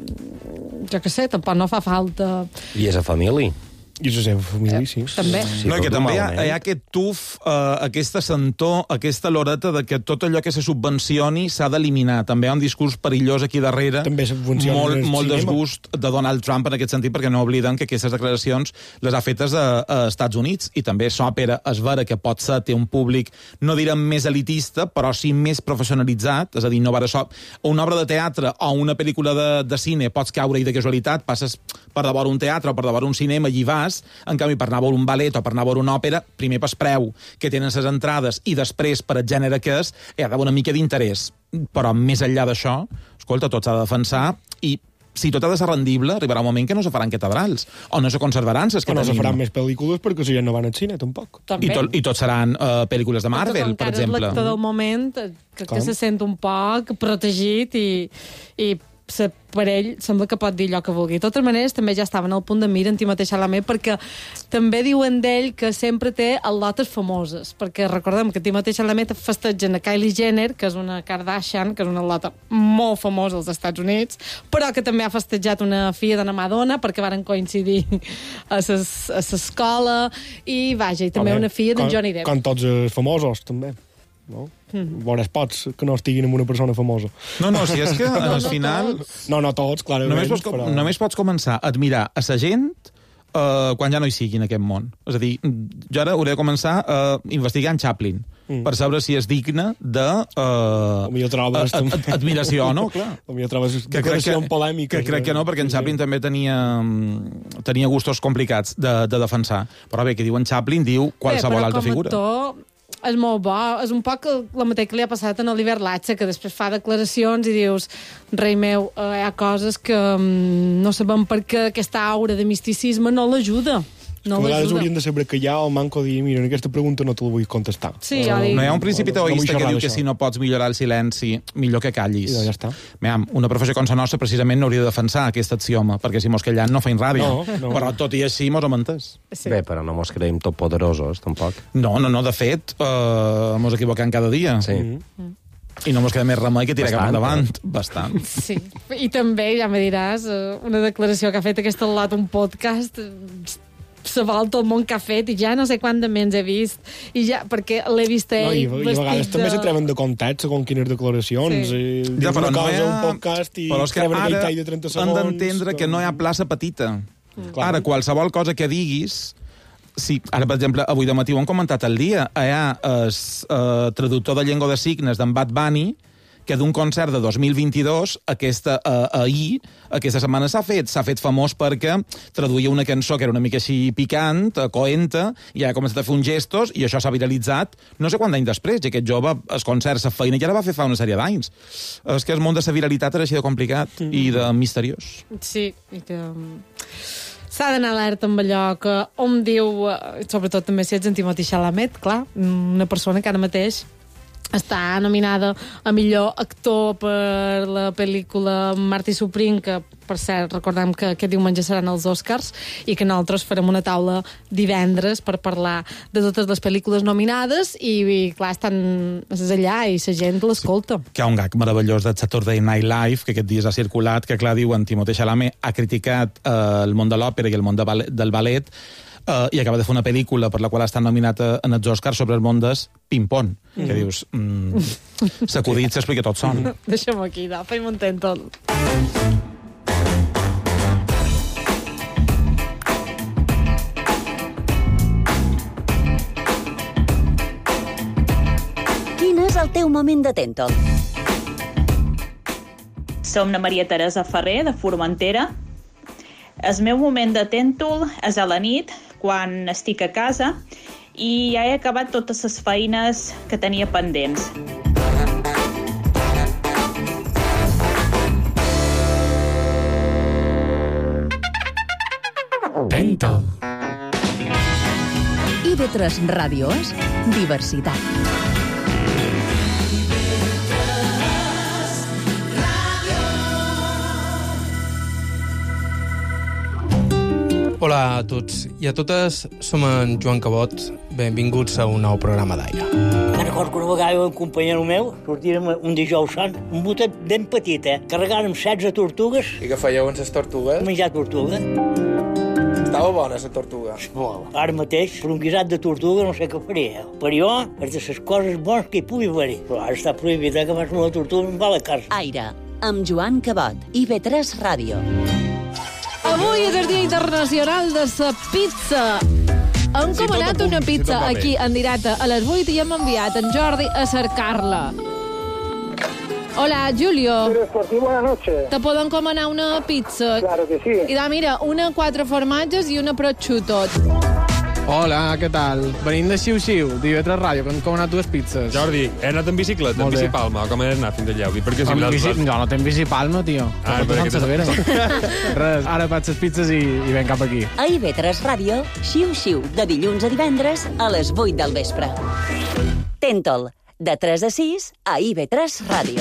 mm, jo què sé, tampoc no fa falta... I és a família. I la seva família, sí. També. Sí, no, que també hi ha, hi ha aquest tuf, eh, aquesta sentor, aquesta loreta de que tot allò que se subvencioni s'ha d'eliminar. També hi ha un discurs perillós aquí darrere, també molt, molt desgust de Donald Trump en aquest sentit, perquè no obliden que aquestes declaracions les ha fetes a, a Estats Units, i també l'òpera es vera que pot ser, té un públic, no direm més elitista, però sí més professionalitzat, és a dir, no va so... una obra de teatre o una pel·lícula de, de cine pots caure-hi de casualitat, passes per davant un teatre o per davant un cinema i hi vas. En canvi, per anar a veure un ballet o per anar a veure una òpera, primer pel preu que tenen les entrades i després per el gènere que és, hi ha d'haver una mica d'interès. Però més enllà d'això, escolta, tot s'ha de defensar i si tot ha de ser rendible, arribarà un moment que no se faran catedrals, o no se conservaran les que no tenim. se faran més pel·lícules perquè si ja no van al cine, tampoc. I tot, i tot seran uh, pel·lícules de Marvel, per exemple. És lector del moment, que, que se sent un poc protegit i... i per ell sembla que pot dir allò que vulgui. De totes maneres, també ja estaven al punt de mira en Timothée Chalamet, perquè també diuen d'ell que sempre té al·lotes famoses, perquè recordem que Timothée Chalamet festeja a Kylie Jenner, que és una Kardashian, que és una al·lota molt famosa als Estats Units, però que també ha festejat una filla d'una Madonna, perquè varen coincidir a l'escola, i vaja, i també una filla d'en Johnny Depp. Com tots els famosos, també. No? Mm. Veuràs pots que no estiguin amb una persona famosa. No, no, si és que no, al no final... Tots. No, no tots, clarament. Només pots, però... només pots començar a admirar a la gent uh, quan ja no hi sigui en aquest món. És a dir, jo ara hauré de començar a investigar en Chaplin mm. per saber si és digne de... Uh, millor trobes, ad, ad, admiració, no? Clar. Millor trobes que crec que, polèmica. Que crec que no, perquè en Chaplin sí. també tenia, tenia gustos complicats de, de defensar. Però bé, que diu en Chaplin, diu qualsevol altra figura. Actor... és molt bo, és un poc la mateixa que li ha passat a l'Oliver Latxa, que després fa declaracions i dius, rei meu, eh, hi ha coses que mm, no sabem per què aquesta aura de misticisme no l'ajuda. No a vegades haurien de saber que hi ha el Manco dir, mira, en aquesta pregunta no te la vull contestar. Sí, ja dic... No hi ha un principi taoista no, no que diu que si no pots millorar el silenci, millor que callis. I ja està. Mira, una professió com la nostra precisament no hauria de defensar aquest axioma, perquè si mos callant no feim ràdio. No, no. Però tot i així mos hem entès. Sí. Bé, però no mos creiem tot poderosos, tampoc. No, no, no, de fet, uh, mos equivoquem cada dia. Sí. Mm. I no mos queda més remei que tirar cap endavant. Bastant. Sí. I també, ja me diràs, una declaració que ha fet aquest al·lot un podcast... se vol tot el món que ha fet i ja no sé quant de menys he vist i ja, perquè l'he vist ell no, i, i a vegades de... també se treuen de comptat segons quines declaracions sí. i ja, però una no cosa, ha... un podcast i però és que ara de trenta segons hem d'entendre com... que no hi ha plaça petita mm. ara qualsevol cosa que diguis sí, ara per exemple avui de matí ho hem comentat al dia hi ha el uh, traductor de llengua de signes d'en Bad Bunny que d'un concert de dos mil vint-i-dos, aquesta, eh, ahir, aquesta setmana s'ha fet. S'ha fet famós perquè traduïa una cançó que era una mica així picant, coenta, i ha començat a fer uns gestos, i això s'ha viralitzat no sé quant d'any després, i aquest jove, el concert, la feina, ja la va fer fa una sèrie d'anys. És que el món de la viralitat era així de complicat mm. i de misteriós. Sí, i que... S'ha d'anar alerta amb allò que hom diu, sobretot també si ets en Timothée Chalamet, clar, una persona que ara mateix està nominada a millor actor per la pel·lícula Marty Supreme, que, per cert, recordem que aquest diumenge seran els Oscars i que nosaltres farem una taula divendres per parlar de totes les pel·lícules nominades i, i clar, estan allà i la gent l'escolta. Sí, que hi ha un gag meravellós de Saturday Night Live, que aquest dia s'ha circulat, que, clar, diuen Timothée Chalamet ha criticat eh, el món de l'òpera i el món de ballet, del ballet, Uh, i acaba de fer una pel·lícula per la qual està nominat en els Oscars sobre el món del ping-pong. Mm. Que dius, mm, s'acudit, s'explica tot son. Deixa'm aquí, da, fem un tentol. Quin és el teu moment de tèntol? Som la Maria Teresa Ferrer, de Formentera. El meu moment de tèntol és a la nit, quan estic a casa, i ja he acabat totes les feines que tenia pendents. Tèntol. I ve tres Ràdio és diversitat. Hola a tots i a totes, som en Joan Cabot. Benvinguts a un nou programa d'Aire. Me'n recordo que una vegada un companyero meu sortirem un dijous sant, un botet ben petit, eh? Carregàrem setze tortugues. I què fèieu amb les tortugues? Menjar tortuga. Estava bona, la tortuga. Molt. Ara mateix, per un guisat de tortuga, no sé què faria. Per jo, és de les coses bones que hi pugui haver-hi. Però ara està prohibit, eh, que abans una tortuga em va a la casa. Aire, amb Joan Cabot, I ve tres Ràdio. Avui és el Dia Internacional de la Pizza. Hem Sí, comanat tot a punt, una sí, pizza tot va bé. aquí en directe a les vuit i hem enviat en Jordi a cercar-la. Hola, Julio. Sí, buenas noches. Te poden comanar una pizza? Claro que sí. I da, mira, una quatre formatges i una prosciutto. Hola, què tal? Venim de Xiu-Xiu, d'I ve tres Ràdio, que hem comanat dues pizzas. Jordi, he anat en bicicleta, en bicipalma, o com he anat fins allà? Perquè si Amb les- bici... No, no tenc bicipalma, tio. Ah, No però pots que saber. Res, ara faig les pizzas i, i ven cap aquí. A I ve tres Ràdio, xiu-xiu, de dilluns a divendres a les vuit del vespre. Tèntol, de tres a sis, a I ve tres Ràdio.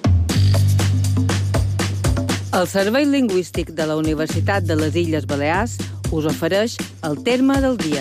El Servei Lingüístic de la Universitat de les Illes Balears us ofereix el terme del dia.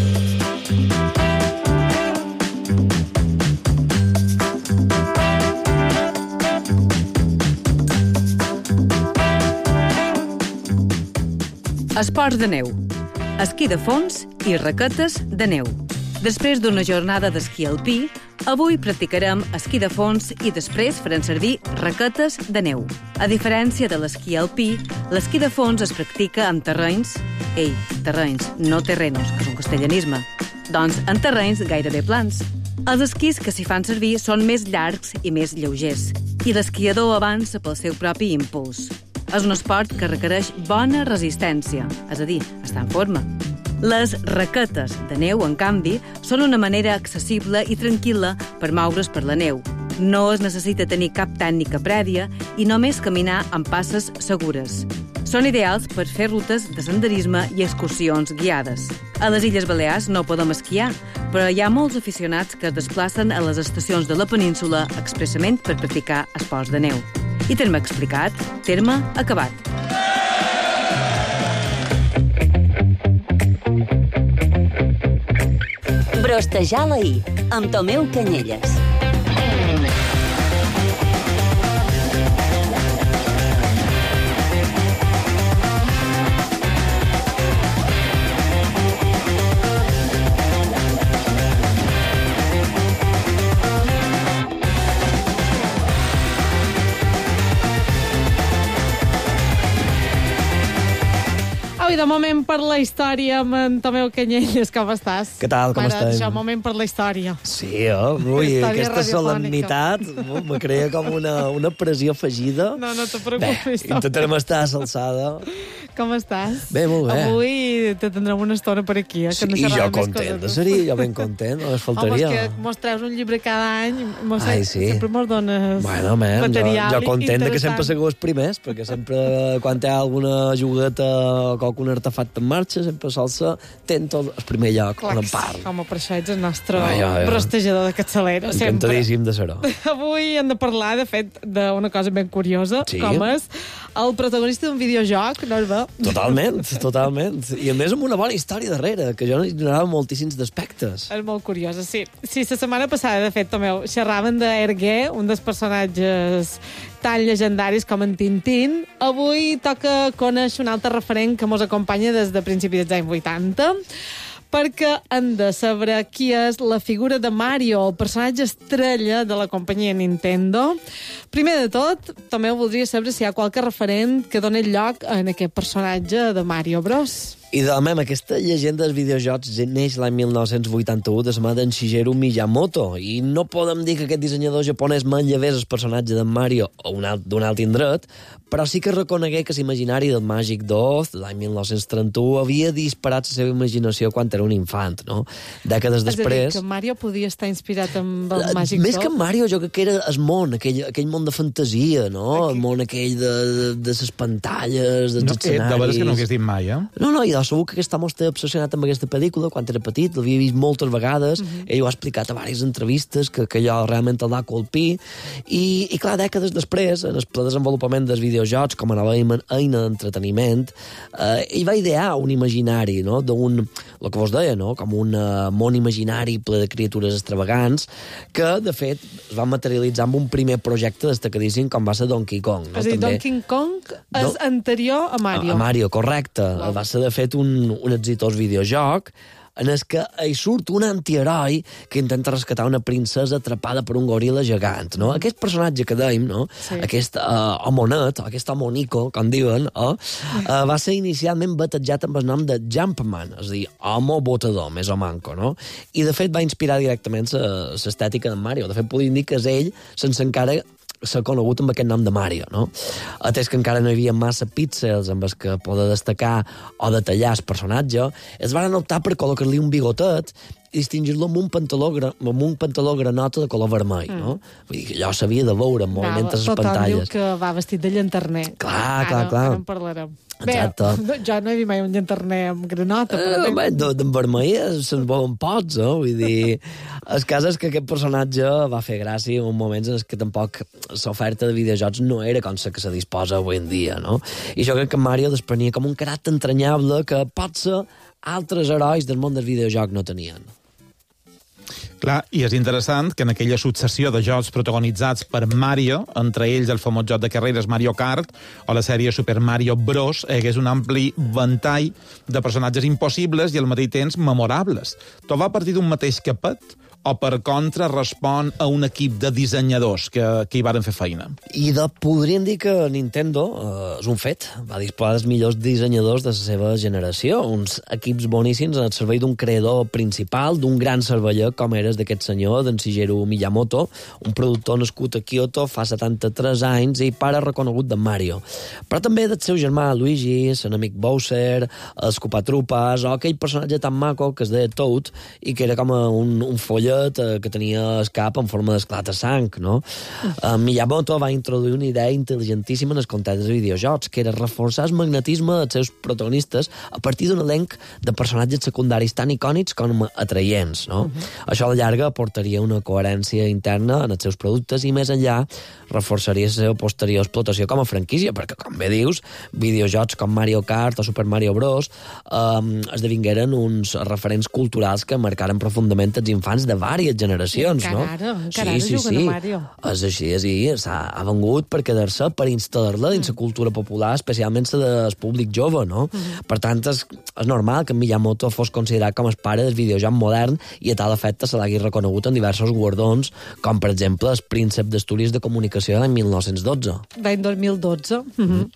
Esports de neu. Esquí de fons i raquetes de neu. Després d'una jornada d'esquí alpí, avui practicarem esquí de fons i després farem servir raquetes de neu. A diferència de l'esquí alpí, l'esquí de fons es practica en terrenys... Ei, terrenys, no terrenos, que és un castellanisme. Doncs en terrenys gairebé plans. Els esquís que s'hi fan servir són més llargs i més lleugers, i l'esquiador avança pel seu propi impuls. És un esport que requereix bona resistència, és a dir, estar en forma. Les raquetes de neu, en canvi, són una manera accessible i tranquil·la per moure's per la neu. No es necessita tenir cap tècnica prèvia i només caminar amb passes segures. Són ideals per fer rutes de senderisme i excursions guiades. A les Illes Balears no podem esquiar, però hi ha molts aficionats que es desplacen a les estacions de la península expressament per practicar esports de neu. I terme explicat, terme acabat. Brostejar la I, amb Tomeu Canyelles. Avui Avui, de moment per la història, amb en Tomeu Canyelles, com estàs? Què tal, com M'agrada estem? això, moment per la història. Sí, oh, ui, Història aquesta radiofònica. solemnitat oh, me crea com una, una pressió afegida. No, no te preocupis. Bé, intentarem estar a l'alçada. Com estàs? Bé, molt bé. Avui te tindrem una estona per aquí, eh? Sí, que no i jo xerràvem més content de coses. ser-hi, jo ben content, només faltaria. Home, és que mos treus un llibre cada any, mos, Ai, sí. sempre mos dones Bueno, man, jo, material jo content de que sempre interessant. sigueu els primers, perquè sempre, quan hi ha alguna jugueta o qualcun artefacte en marxa, sempre sol ser tento el primer lloc Clar on que en sí. parlo. Home, per això ets el nostre Ai, ai, ai. prestigiador de capçalera, sempre. Encantadíssim de ser-ho. Avui hem de parlar, de fet, d'una cosa ben curiosa, Sí. com és el protagonista d'un videojoc, no el veu? Totalment, totalment. I a més amb una bona història darrere, que jo no ignorava moltíssims d'aspectes. És molt curiosa, sí. Sí, la setmana passada, de fet, Tomeu, xerraven d'Erguer, un dels personatges tan llegendaris com en Tintín. Avui toca conèixer un altre referent que mos acompanya des de principis dels anys vuitanta, perquè hem de saber qui és la figura de Mario, el personatge estrella de la companyia Nintendo. Primer de tot, també voldria saber si hi ha qualque referent que doni lloc en aquest personatge de Mario Bros. I de mem, aquesta llegenda dels videojocs neix l'any mil nou-cents vuitanta-u de la mà d'en Shigeru Miyamoto, i no podem dir que aquest dissenyador japonès manllevés el personatge d'en Mario o un alt, d'un alt indret, però sí que reconegué que l'imaginari del Màgic d'Oz, l'any mil nou-cents trenta-u, havia disparat la seva imaginació quan era un infant, no? Dècades després... És a dir, que Mario podia estar inspirat amb el Màgic Més d'Oz? que Mario, jo crec que era el món, aquell, aquell món de fantasia, no? Aquí. El món aquell de, de, de les pantalles, dels No, eh, escenaris... de veres que no hagués dit mai, eh? No, no, i jo segur que aquest home està obsessionat amb aquesta pel·lícula quan era petit, l'havia vist moltes vegades, uh -huh. ell ho ha explicat a diverses entrevistes, que, que allò realment el va colpir, i, i clar, dècades després, en el ple desenvolupament dels videojocs com a nova eina d'entreteniment, eh, ell va idear un imaginari, no?, d'un, el que vos deia, no?, com un uh, món imaginari ple de criatures extravagants, que, de fet, es va materialitzar amb un primer projecte destacadíssim com va ser Donkey Kong. No? És a dir, També. Donkey Kong és No. anterior a Mario. A, a Mario, correcte. Wow. Va ser, de fet, un, un exitós videojoc en el que hi surt un antiheroi que intenta rescatar una princesa atrapada per un goril·la gegant, no? Aquest personatge que dèiem, no? Sí. Aquest uh, homonet, aquest homonico, com diuen, oh, uh, va ser inicialment batejat amb el nom de Jumpman, és a dir, homo botador, més o manco, no? I, de fet, va inspirar directament l'estètica de Mario. De fet, podríem dir que és ell, sense encara s'ha conegut amb aquest nom de Mario, no? Atès que encara no hi havia massa píxels amb els que poder destacar o detallar el personatge, es van optar per col·locar-li un bigotet i distingir-lo amb un pantaló, gra, amb un pantaló granota de color vermell, mm. no? Vull dir que allò s'havia de veure en moviment a les Tothom diu pantalles. que va vestit de llanterner. Clar, clar, ara, clar. Ara en parlarem. Exacte. Bé, jo no he vist mai un llanterner amb granota. Eh, Però... eh, D'en vermell se'n veuen pots, eh? Vull dir, el cas és que aquest personatge va fer gràcia en moments en què tampoc l'oferta de videojocs no era com la que se disposa avui en dia, no? I jo crec que Mario desprenia com un caràcter entranyable que potser altres herois del món del videojoc no tenien. Clar, i és interessant que en aquella successió de jocs protagonitzats per Mario, entre ells el famós joc de carreres Mario Kart o la sèrie Super Mario Bros, hi hagués un ampli ventall de personatges impossibles i al mateix temps memorables. Tot va partir d'un mateix capet o, per contra, respon a un equip de dissenyadors que, que hi varen fer feina? I de, podríem dir que Nintendo, eh, és un fet, va disposar dels millors dissenyadors de la seva generació, uns equips boníssims al servei d'un creador principal, d'un gran cerveller com eres d'aquest senyor, d'en Shigeru Miyamoto, un productor nascut a Kyoto fa setanta-tres anys i pare reconegut de Mario. Però també del seu germà Luigi, l'enemic Bowser, els Copatrupas, o aquell personatge tan maco que es deia Toad i que era com un, un follet que tenia el cap en forma d'esclat de sang, no? Uh, Miyamoto va introduir una idea intel·ligentíssima en els context de videojocs, que era reforçar el magnetisme dels seus protagonistes a partir d'un elenc de personatges secundaris tan icònics com atraients, no? Uh-huh. Això a la llarga aportaria una coherència interna en els seus productes i més enllà reforçaria la seva posterior explotació com a franquícia, perquè, com bé dius, videojocs com Mario Kart o Super Mario Bros. Um, esdevingueren uns referents culturals que marcaren profundament els infants de diverses generacions, encara no? Ara, encara sí, ara sí, juguen sí. a Mario. És així, és així. S'ha, ha vengut per quedar-se, per instal·lar-la dins la cultura popular, especialment la del públic jove, no? Mm. Per tant, és, és normal que Miyamoto fos considerat com el pare del videojoc modern i a tal efecte se l'hagi reconegut en diversos guardons, com per exemple el Príncep d'Astúries de Comunicació l'any mil nou-cents dotze. L'any dos mil dotze. Mm -hmm.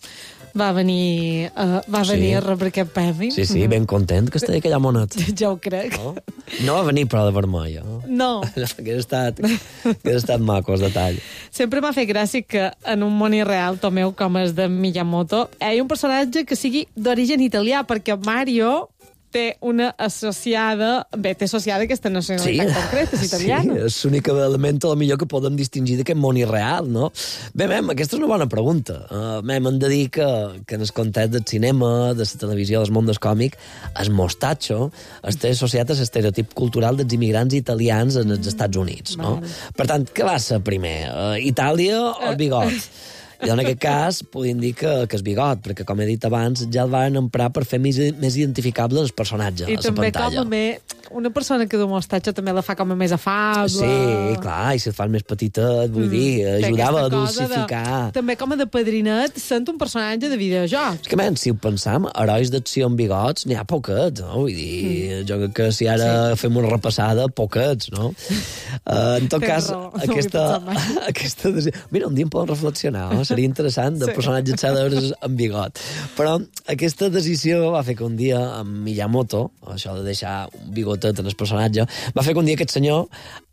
va venir, uh, va Sí. venir a rebre aquest premi. Sí, sí, ben content que estigui aquella monet. Ja ho crec. No, no va venir però de vermell, no? No. Hauria estat, hauria estat maco, el detall. Sempre m'ha fet gràcia que en un món irreal, Tomeu, com és de Miyamoto, hi ha un personatge que sigui d'origen italià, perquè Mario té una associada... Bé, té associada aquesta nacionalitat Sí. concreta, és italiana. Sí, és l'únic element a la millor que podem distingir d'aquest món irreal, no? Bé, mem, aquesta és una bona pregunta. Uh, mem, hem de dir que, que en el context del cinema, de la televisió, del món del còmic, el mostacho està associat a l'estereotip cultural dels immigrants italians en els Estats Units, no? Per tant, què va ser primer? Uh, Itàlia o el bigot? I en aquest cas podríem dir que, que és bigot, perquè, com he dit abans, ja el van emprar per fer més, més identificable el personatge I a la també pantalla. com a més... Una persona que du mostatge també la fa com a més afable. Sí, clar, i si et fan més petitet, vull mm, dir, ajudava a dulcificar. De, també com a de padrinet sent un personatge de videojoc. És que, men, si ho pensam, herois d'acció amb bigots n'hi ha poquets, no? Vull dir, mm. jo crec que si ara sí. fem una repassada, poquets, no? Uh, en tot Tens cas, raó, no aquesta... aquesta mira, un dia en podem reflexionar, no? Seria interessant, de Sí. personatges cèlebres amb bigot. Però aquesta decisió va fer que un dia amb Miyamoto, això de deixar un bigotet en el personatge, va fer que un dia aquest senyor,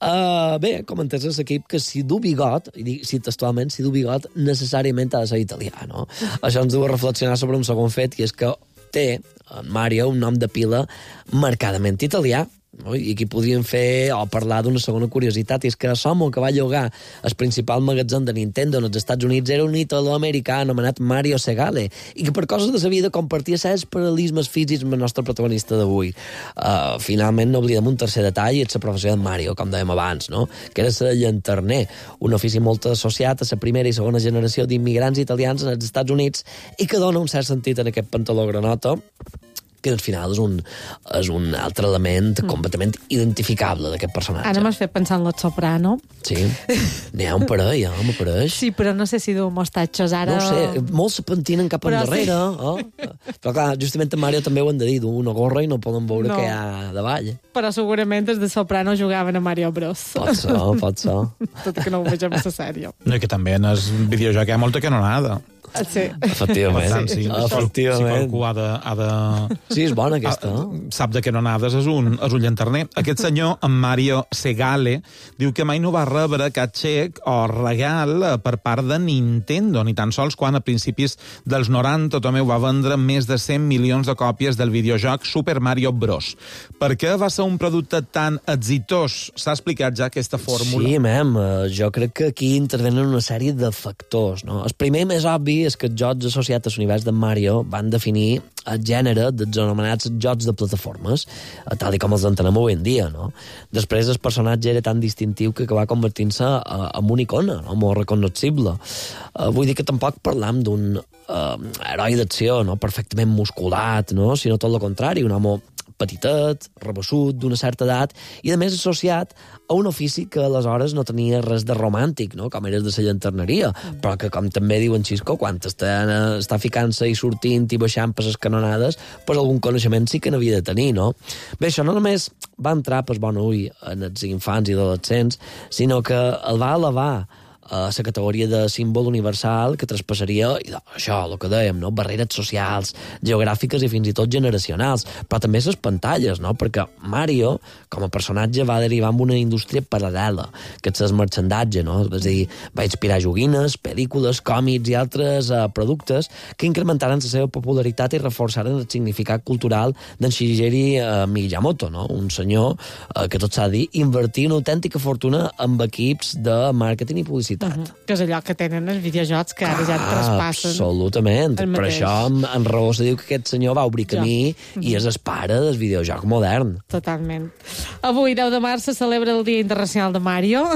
uh, bé, comentés a l'equip que si du bigot, i dic, si textualment, si du bigot, necessàriament ha de ser italià, no? Això ens du a reflexionar sobre un segon fet, i és que té, en Mario, un nom de pila marcadament italià, no? I aquí podríem fer o parlar d'una segona curiositat, i és que Somo, que va llogar el principal magatzem de Nintendo als Estats Units, era un italo-americà anomenat Mario Segale, i que per coses de sa vida compartia certs paral·lelismes físics amb el nostre protagonista d'avui. Uh, finalment, no oblidem un tercer detall, i és la professió de Mario, com dèiem abans, no? Que era ser llanterner, un ofici molt associat a la primera i segona generació d'immigrants italians en els Estats Units, i que dona un cert sentit en aquest pantaló granota, que al final és un, és un altre element mm. completament identificable d'aquest personatge. Ara m'has fet pensar en Los Soprano. Sí, n'hi ha un parell, ja, m'apareix. Sí, però no sé si du mostatxos ara... No ho sé, molts se pentinen cap Però endarrere, sí. oh? Però clar, justament en Mario també ho han de dir, du una gorra i no poden veure No. què hi ha davall. Però segurament els de Soprano jugaven a Mario Bros. Pot ser, pot ser. Tot i que no ho vegem a la sèrie. No, i que també en el videojoc hi ha molta canonada. Sí. Efectivament. Per tant, sí, Efectivament. Si qualcú ha de, ha de... Sí, és bona aquesta. Ha, sap de canonades, és un, és un llanterner. Aquest senyor, en Mario Segale, diu que mai no va rebre cap xec o regal per part de Nintendo, ni tan sols quan a principis dels noranta Tomeu va vendre més de cent milions de còpies del videojoc Super Mario Bros. Per què va ser un producte tan exitós? S'ha explicat ja aquesta fórmula? Sí, mem, jo crec que aquí intervenen una sèrie de factors, no? El primer més obvi és que els jocs associats a l'univers de Mario van definir el gènere dels anomenats jocs de plataformes, tal i com els entenem avui en dia, no? Després el personatge era tan distintiu que va convertint-se en una icona, no? Molt recognoscible. Uh, vull dir que tampoc parlam d'un uh, heroi d'acció, no? Perfectament musculat, no? Sinó tot el contrari, un home petitet, rebussut, d'una certa edat, i a més associat a un ofici que aleshores no tenia res de romàntic, no? Com era de la llanterneria, però que, com també diu en Xisco, quan està, està ficant-se i sortint i baixant per les canonades, pues algun coneixement sí que n'havia de tenir, no? Bé, això no només va entrar per bon ull en els infants i adolescents, sinó que el va elevar a la categoria de símbol universal que traspassaria, això, el que dèiem, no? Barreres socials, geogràfiques i fins i tot generacionals, però també les pantalles, no? Perquè Mario, com a personatge, va derivar amb una indústria paral·lela, que és el merchandatge, no? És a dir, va inspirar joguines, pel·lícules, còmics i altres uh, productes que incrementaren la seva popularitat i reforçaren el significat cultural d'en Shigeru uh, Miyamoto, no? Un senyor uh, que, tot s'ha de dir, invertir una autèntica fortuna amb equips de màrqueting i publicitat. Uh -huh. Que és allò que tenen els videojocs que ara ja et traspassen. Absolutament. Per això, en, en raó se diu que aquest senyor va obrir camí ja. i és el pare del videojoc modern. Totalment. Avui, deu de març, se celebra el Dia Internacional de Mario.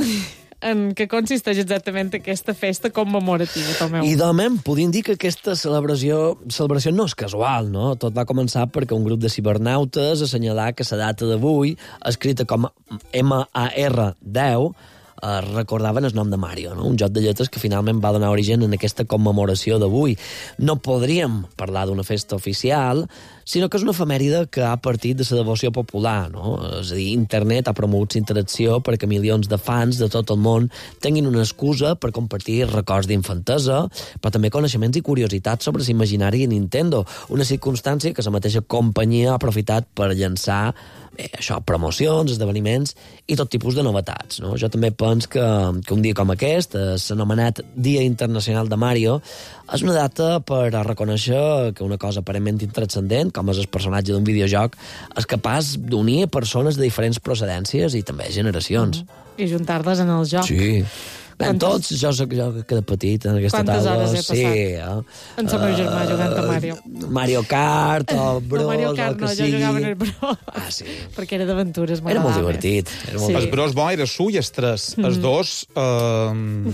En què consisteix exactament aquesta festa commemorativa, Tomeu? I, d'alment, podríem dir que aquesta celebració, celebració no és casual, no? Tot va començar perquè un grup de cibernautes assenyalà que la data d'avui, escrita com M A R deu, Uh, recordaven el nom de Mario, no? Un joc de lletres que finalment va donar origen en aquesta commemoració d'avui. No podríem parlar d'una festa oficial sinó que és una efemèride que ha partit de la devoció popular, no? És a dir, internet ha promogut la interacció perquè milions de fans de tot el món tinguin una excusa per compartir records d'infantesa, però també coneixements i curiositats sobre l'imaginari de Nintendo, una circumstància que la mateixa companyia ha aprofitat per llançar bé, això, promocions, esdeveniments i tot tipus de novetats. No? Jo també penso que, que un dia com aquest, s'anomenat Dia Internacional de Mario, és una data per a reconèixer que una cosa aparentment intranscendent, com és el personatge d'un videojoc, és capaç d'unir persones de diferents procedències i també generacions. Mm. I juntar-les en el joc. Sí. En tots, jo soc jo que de petit en aquesta Quantes taula. hores he passat? Sí, eh? En el meu germà jugant a Mario. Mario Kart o Bros, no, Mario Kart o que no, sigui. jo jugava en el Bros. Ah, sí. Perquè era d'aventures. Era molt divertit. Era molt Sí. divertit. El Bros bo era su i els tres. Mm. Els dos... Eh,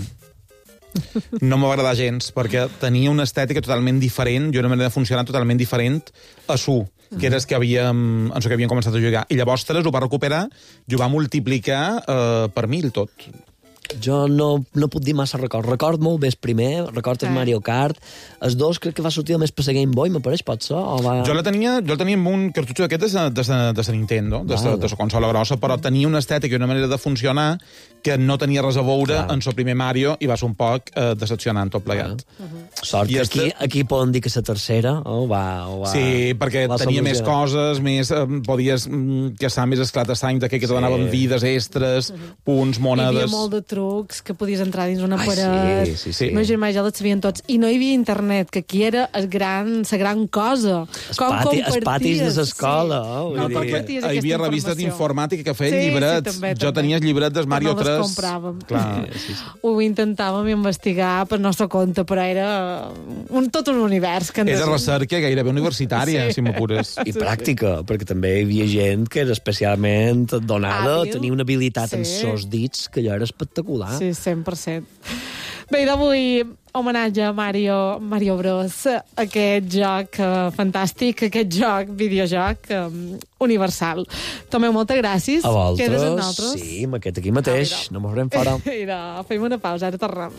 no m'ha agradat gens, perquè tenia una estètica totalment diferent i una manera de funcionar totalment diferent a su, que era el que havíem, en el que havíem començat a jugar. I llavors ho va recuperar i ho va multiplicar eh, per mil tot. Jo no, no puc dir massa record. Record molt bé el primer, record el Ah. Mario Kart. Els dos crec que va sortir més per la Game Boy, m'apareix, pot ser? O va... Jo la tenia, jo la tenia amb un cartutxo d'aquest de, sa- de, sa- de sa Nintendo, de sa- Val. de la consola grossa, però tenia una estètica i una manera de funcionar que no tenia res a veure Clar. en el primer Mario i va ser un poc eh, decepcionant tot plegat. Sort I que este- aquí, aquí poden dir que la tercera oh, va, oh, va... Sí, perquè va tenia més solucionar. coses, més, eh, podies mm, caçar més esclata-sang d'aquell que te donaven vides extres, punts, Hi havia monedes... molt de trucs que podies entrar dins una Ai, paret. sí, sí, sí. El meu germà ja els sabien tots. I no hi havia internet, que aquí era el gran, la gran cosa. Els pati- els patis de l'escola, oh, vull Com dir- comparties Hi havia aquesta revistes informació? d'informàtica que feien Sí, sí, llibrets. també, jo també. tenia el llibret del Mario no les tres. compràvem. Clar, sí, sí. Ho intentàvem investigar per nostre compte, però era un, tot un univers. Que Era recerca gairebé universitària, Sí. si m'apures. I pràctica, perquè també hi havia gent que era especialment donada, Hàbil. tenia una habilitat en Sí. sos dits que allò era espectacular. Sí, cent per cent. Bé, i d'avui homenatge a Mario, Mario Bros, aquest joc eh, fantàstic, aquest joc, videojoc eh, universal. Tomeu, moltes gràcies. A vosaltres, Quedes amb nosaltres? sí, amb aquest aquí mateix, Ah, no mos veurem fora. Mira, fem una pausa, ara tornem.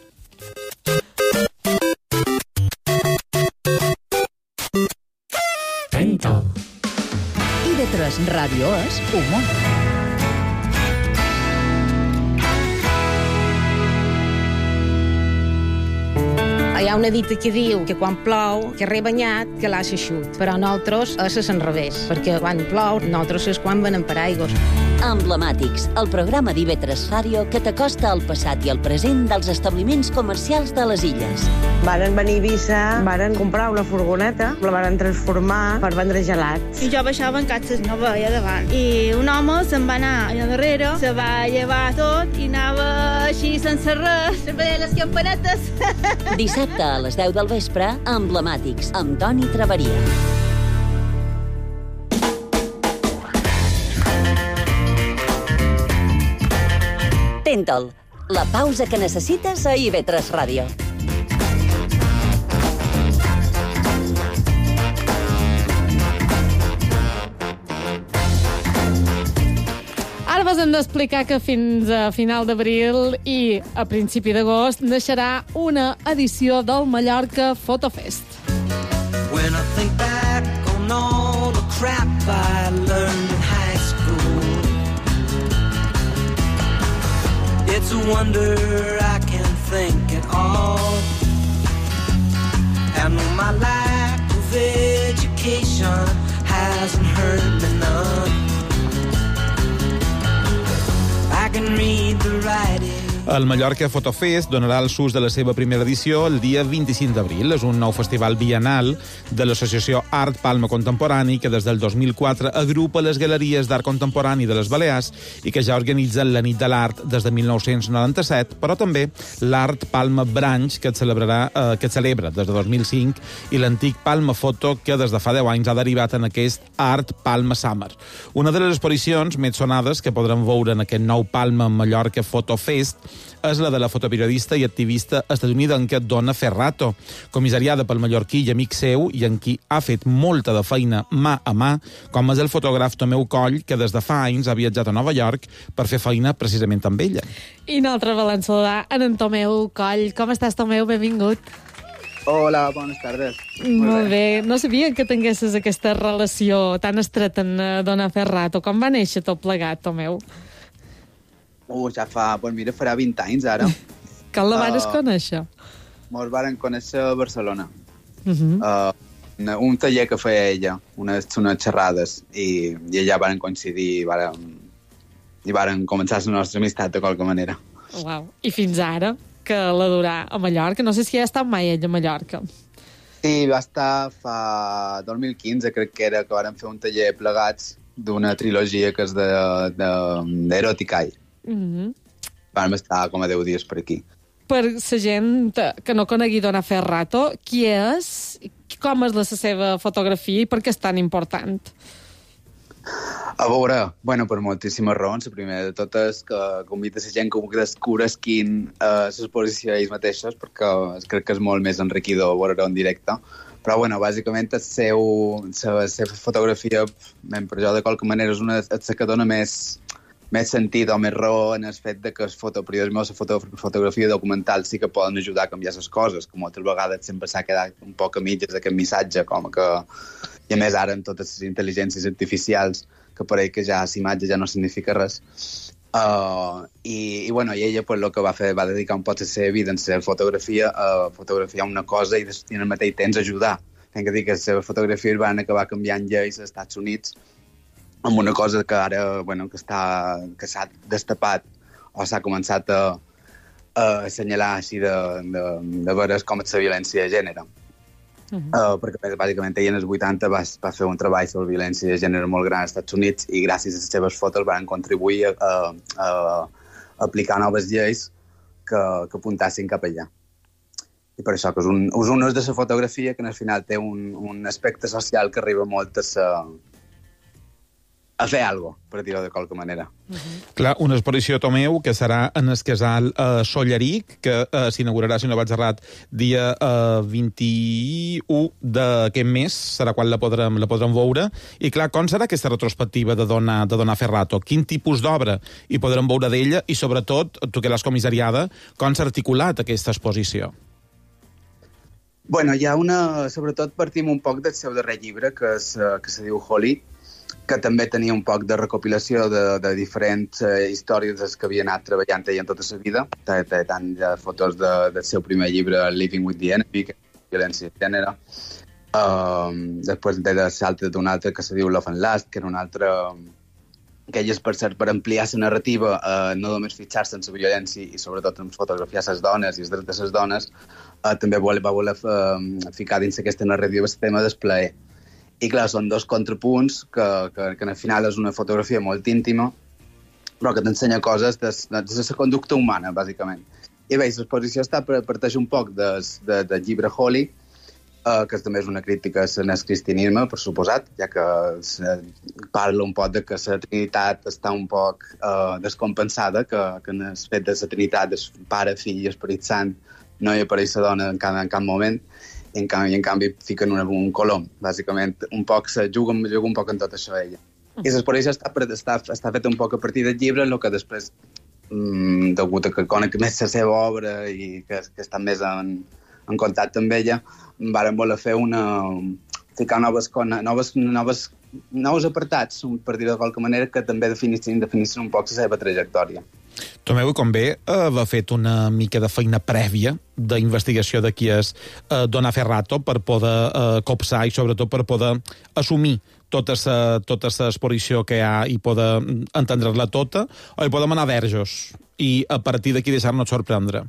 Tento. I de tres Ràdio és humor. Hi ha una dita que diu que quan plou, que re banyat, que l'ha eixut. Però nosaltres és al revés, perquè quan plou, nosaltres és quan venen paraigües. Emblemàtics, el programa d'I V tres Ràdio que t'acosta al passat i al present dels establiments comercials de les illes. Varen venir a Eivissa, varen comprar una furgoneta, la varen transformar per vendre gelats. I jo baixava en catxes, no veia davant. I un home se'n va anar allà darrere, se va llevar tot i anava així sense res, se veia les campanetes. Dissabte a les deu del vespre, Emblemàtics, amb Toni Traveria. Tentol, la pausa que necessites a I V tres Ràdio. Ara vos hem d'explicar que fins a final d'abril i a principi d'agost naixerà una edició del Mallorca Fotofest. When I think back on all the crap I learned in high school, it's a wonder I can think at all. And my lack of education hasn't hurt me none. I can read the writing. El Mallorca Fotofest donarà el sus de la seva primera edició el dia vint-i-cinc d'abril. És un nou festival biennal de l'associació Art Palma Contemporani que des del dos mil quatre agrupa les galeries d'art contemporani de les Balears i que ja organitzen la Nit de l'Art des de mil nou-cents noranta-set, però també l'Art Palma Branch que, celebrarà, eh, que celebra des de dos mil cinc i l'antic Palma Foto que des de fa deu anys ha derivat en aquest Art Palma Summer. Una de les exposicions més sonades que podrem veure en aquest nou Palma Mallorca Fotofest és la de la fotoperiodista i activista estatunidenca Donna Ferrato, comissariada pel mallorquí i amic seu i en qui ha fet molta de feina mà a mà, com és el fotògraf Tomeu Coll, que des de fa anys ha viatjat a Nova York per fer feina precisament amb ella. I nosaltres volem saludar en en Tomeu Coll. Com estàs, Tomeu? Benvingut. Hola, bones tardes. Molt bé. No sabia que tinguessis aquesta relació tan estreta amb Dona Ferrato. Com va néixer tot plegat, Tomeu? Uh, ja fa... Pues mira, farà vint anys, ara. Com la vares Uh, conèixer? Mos varen conèixer a Barcelona. Uh -huh. Uh, un taller que feia ella, unes, unes xerrades, i, i allà varen coincidir i varen, i varen començar la nostra amistat de qualque manera. Uau. I fins ara, que la durà a Mallorca. No sé si ha estat mai ella a Mallorca. Sí, va estar fa dos mil quinze, crec que era, que varen fer un taller plegats d'una trilogia que és de, de, d'Eroticai. Uh -huh. Vam estar com a deu dies per aquí. Per la gent que no conegui Dona Ferrato, qui és, com és la seva fotografia i per què és tan important? A veure, bueno, per moltíssimes raons. La primera de totes, que convida la gent que descobresquin eh, l'exposició ells mateixos, perquè crec que és molt més enriquidor veure-ho en directe. Però, bueno, bàsicament, el seu, la seva fotografia, ben, per jo, de qualque manera, és una, és la que dona més, més sentit o més raó en el fet de que el fotoperiodisme o la foto, fotografia documental sí que poden ajudar a canviar les coses, que moltes vegades sempre s'ha quedat un poc a mitges aquest missatge, com que... I a més ara amb totes les intel·ligències artificials, que pareix que ja l'imatge ja no significa res. Uh, i, i, bueno, i ella pues, el que va fer va dedicar un pot a la seva vida en la fotografia a fotografiar una cosa i, i en el mateix temps ajudar. Tenc que dir que les seves fotografies van acabar canviant lleis als Estats Units amb una cosa que ara, bueno, que està que s'ha destapat o s'ha començat a, a assenyalar així de, de, de veure com és la violència de gènere. Uh -huh. uh, perquè bàsicament ella en els vuitanta va, va fer un treball sobre violència de gènere molt gran als Estats Units i gràcies a les seves fotos van contribuir a, a, a aplicar noves lleis que, que apuntassin cap allà. I per això que és un, és un ús de la fotografia que al final té un, un aspecte social que arriba molt a, sa, a fer alguna cosa, per dir-ho de qualque manera. Uh-huh. Clar, una exposició, Tomeu, que serà en el casal eh, Solleric, que eh, s'inaugurarà, si no vaig errat, dia eh, vint-i-u d'aquest mes, serà quan la podrem, la podrem veure. I clar, com serà aquesta retrospectiva de Dona, de Dona Ferrato? Quin tipus d'obra hi podrem veure d'ella? I sobretot, tu que l'has comissariada, com s'ha articulat aquesta exposició? Bueno, hi ha una... Sobretot partim un poc del seu darrer llibre, que, és, que se diu Holly, que també tenia un poc de recopilació de, de diferents eh, històries que havia anat treballant ella en tota la vida. Té, té tant de fotos de, del seu primer llibre, Living with the Enemy, que és violència de gènere. Uh, després té de l'altre d'un altre que se diu Love and Lust, que era un altre... que ella és per, ser, per ampliar la narrativa, uh, no només fixar-se en la violència i sobretot en fotografiar les dones i els drets de les dones, uh, també vol, va voler uh, ficar dins aquesta narrativa el tema del plaer. I clar, són dos contrapunts que, que, que al final és una fotografia molt íntima, però que t'ensenya coses de, de, de la conducta humana, bàsicament. I bé, l'exposició està parteix un poc del de, de llibre Holly, uh, que també és una crítica al cristianisme, per suposat, ja que se parla un poc de que la Trinitat està un poc uh, descompensada, que, que en el fet de la Trinitat, el Pare, Fill i Esperit Sant, no hi apareix la dona en cap, en cap moment, i en canvi, en canvi fiquen un, un colom. Bàsicament, un poc se juga, juga un poc en tot això ella. Uh-huh. I l'exposició està, està, està feta un poc a partir del llibre, el que després, mmm, degut a que conec més la seva obra i que, que està més en, en contacte amb ella, varen voler fer una... ficar noves, noves, noves, nous apartats, per dir-ho de qualque manera, que també definissin, definissin un poc la seva trajectòria. Tomeu, com bé, ha fet una mica de feina prèvia d'investigació de qui és eh, Dona Ferrato per poder eh, copsar i sobretot per poder assumir tota la tota exposició que hi ha i poder entendre-la tota, o hi podem anar a Verges i a partir d'aquí deixar-nos sorprendre?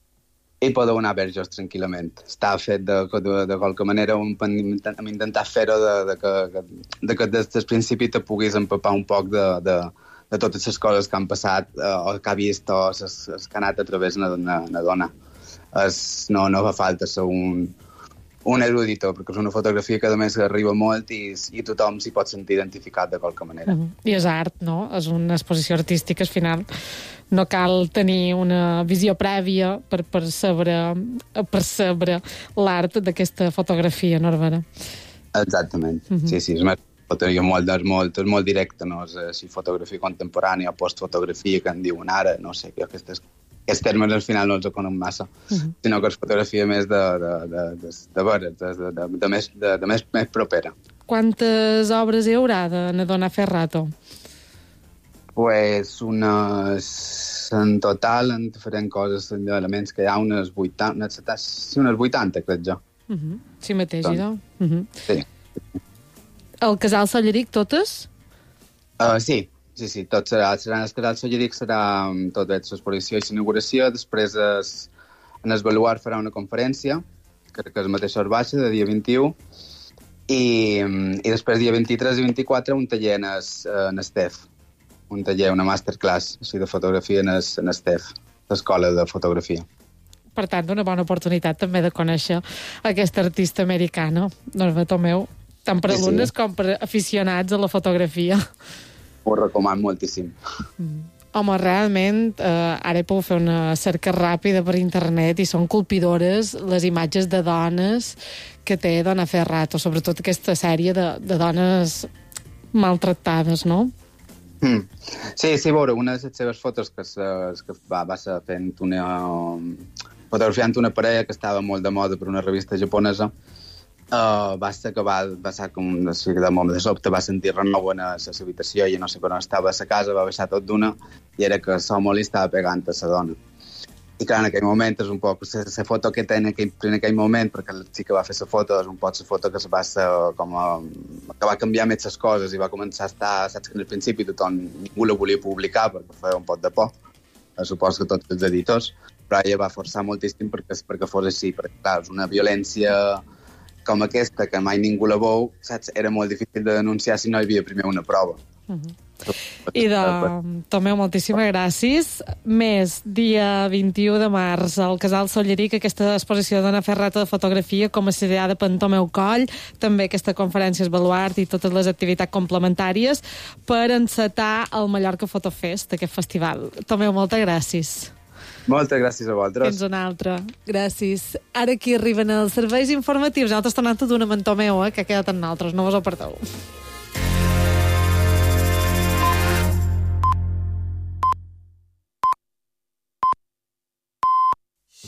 I podeu anar a Verges tranquil·lament. Està fet de, de, de qualque manera, hem intentat fer-ho de, de que, de que des del principi te puguis empapar un poc de... de de totes les coses que han passat eh, o que ha vist o les que ha anat a través una, una, una dona. Es, no, no fa falta ser un, un eruditor, perquè és una fotografia que a més arriba molt i, i tothom s'hi pot sentir identificat de qualque manera. Uh-huh. I és art, no? És una exposició artística, al final. No cal tenir una visió prèvia per percebre, percebre l'art d'aquesta fotografia, Norbera. Exactament. Uh-huh. Sí, sí, és més... Fotografia molt, és molt, és molt directe, no? És, si fotografia contemporània o postfotografia, que en diuen ara, no sé, aquestes... els termes al final no els conec massa, uh -huh. sinó que es fotografia més de, de, de, de, de veres, de, de, de, de, més, de, de més, més propera. Quantes obres hi haurà de Nadona Ferrato? Pues unes... En total, en diferents coses, en elements que hi ha unes vuitanta, unes, sí, unes vuitanta, crec jo. Uh -huh. Sí mateix, doncs, idò? Uh -huh. Sí. El Casal Solleric, totes? Uh, sí, sí, sí, tot serà. serà el Casal Solleric serà tot bé, l'exposició i l'inauguració, després es, en el Baluart farà una conferència, crec que és mateix hora baixa, de dia vint-i-u, i, i després dia vint-i-tres i vint-i-quatre un taller en es, en Estef, un taller, una masterclass així de fotografia en, es, en Estef, l'escola de fotografia. Per tant, una bona oportunitat també de conèixer aquest artista americano, Norma Tomeu, tant per alumnes sí, sí. com per aficionats a la fotografia. Ho recomano moltíssim. Mm. Home, realment, eh, ara he pogut fer una cerca ràpida per internet i són colpidores les imatges de dones que té Dona Ferrato, sobretot aquesta sèrie de, de dones maltractades, no? Mm. Sí, sí, veure, una de les seves fotos que, se, que va, va ser fent una... Um, fotografiant una parella que estava molt de moda per una revista japonesa, uh, va ser que va, va ser com o sigui, de, de sobte va sentir renou en la seva habitació i no sé per on estava a la casa, va baixar tot d'una i era que l'home li estava pegant a la dona. I clar, en aquell moment és un poc la foto que té en aquell, en aquell moment, perquè el xic que va fer la foto és un poc la foto que se va ser com a, que va canviar més les coses i va començar a estar, saps que al principi tothom ningú la volia publicar perquè feia un pot de por, suposo que tots els editors, però ella va forçar moltíssim perquè, perquè fos així, perquè clar, és una violència com aquesta que mai ningú la veu, saps? Era molt difícil de denunciar si no hi havia primer una prova. Uh -huh. I de Tomeu, moltíssimes gràcies. Més, dia vint-i-u de març al Casal Solleric, aquesta exposició de Dona Ferrato de fotografia com a assediada per Tomeu Coll, també aquesta conferència al Baluart i totes les activitats complementàries per encetar el Mallorca Fotofest, aquest festival. Tomeu, moltes gràcies. Moltes gràcies a vosaltres. Fins una altra. Gràcies. Ara aquí arriben els serveis informatius. Nosaltres tornem a donar amb en Tomeu, eh, que ha quedat en nosaltres. No vos ho perdeu.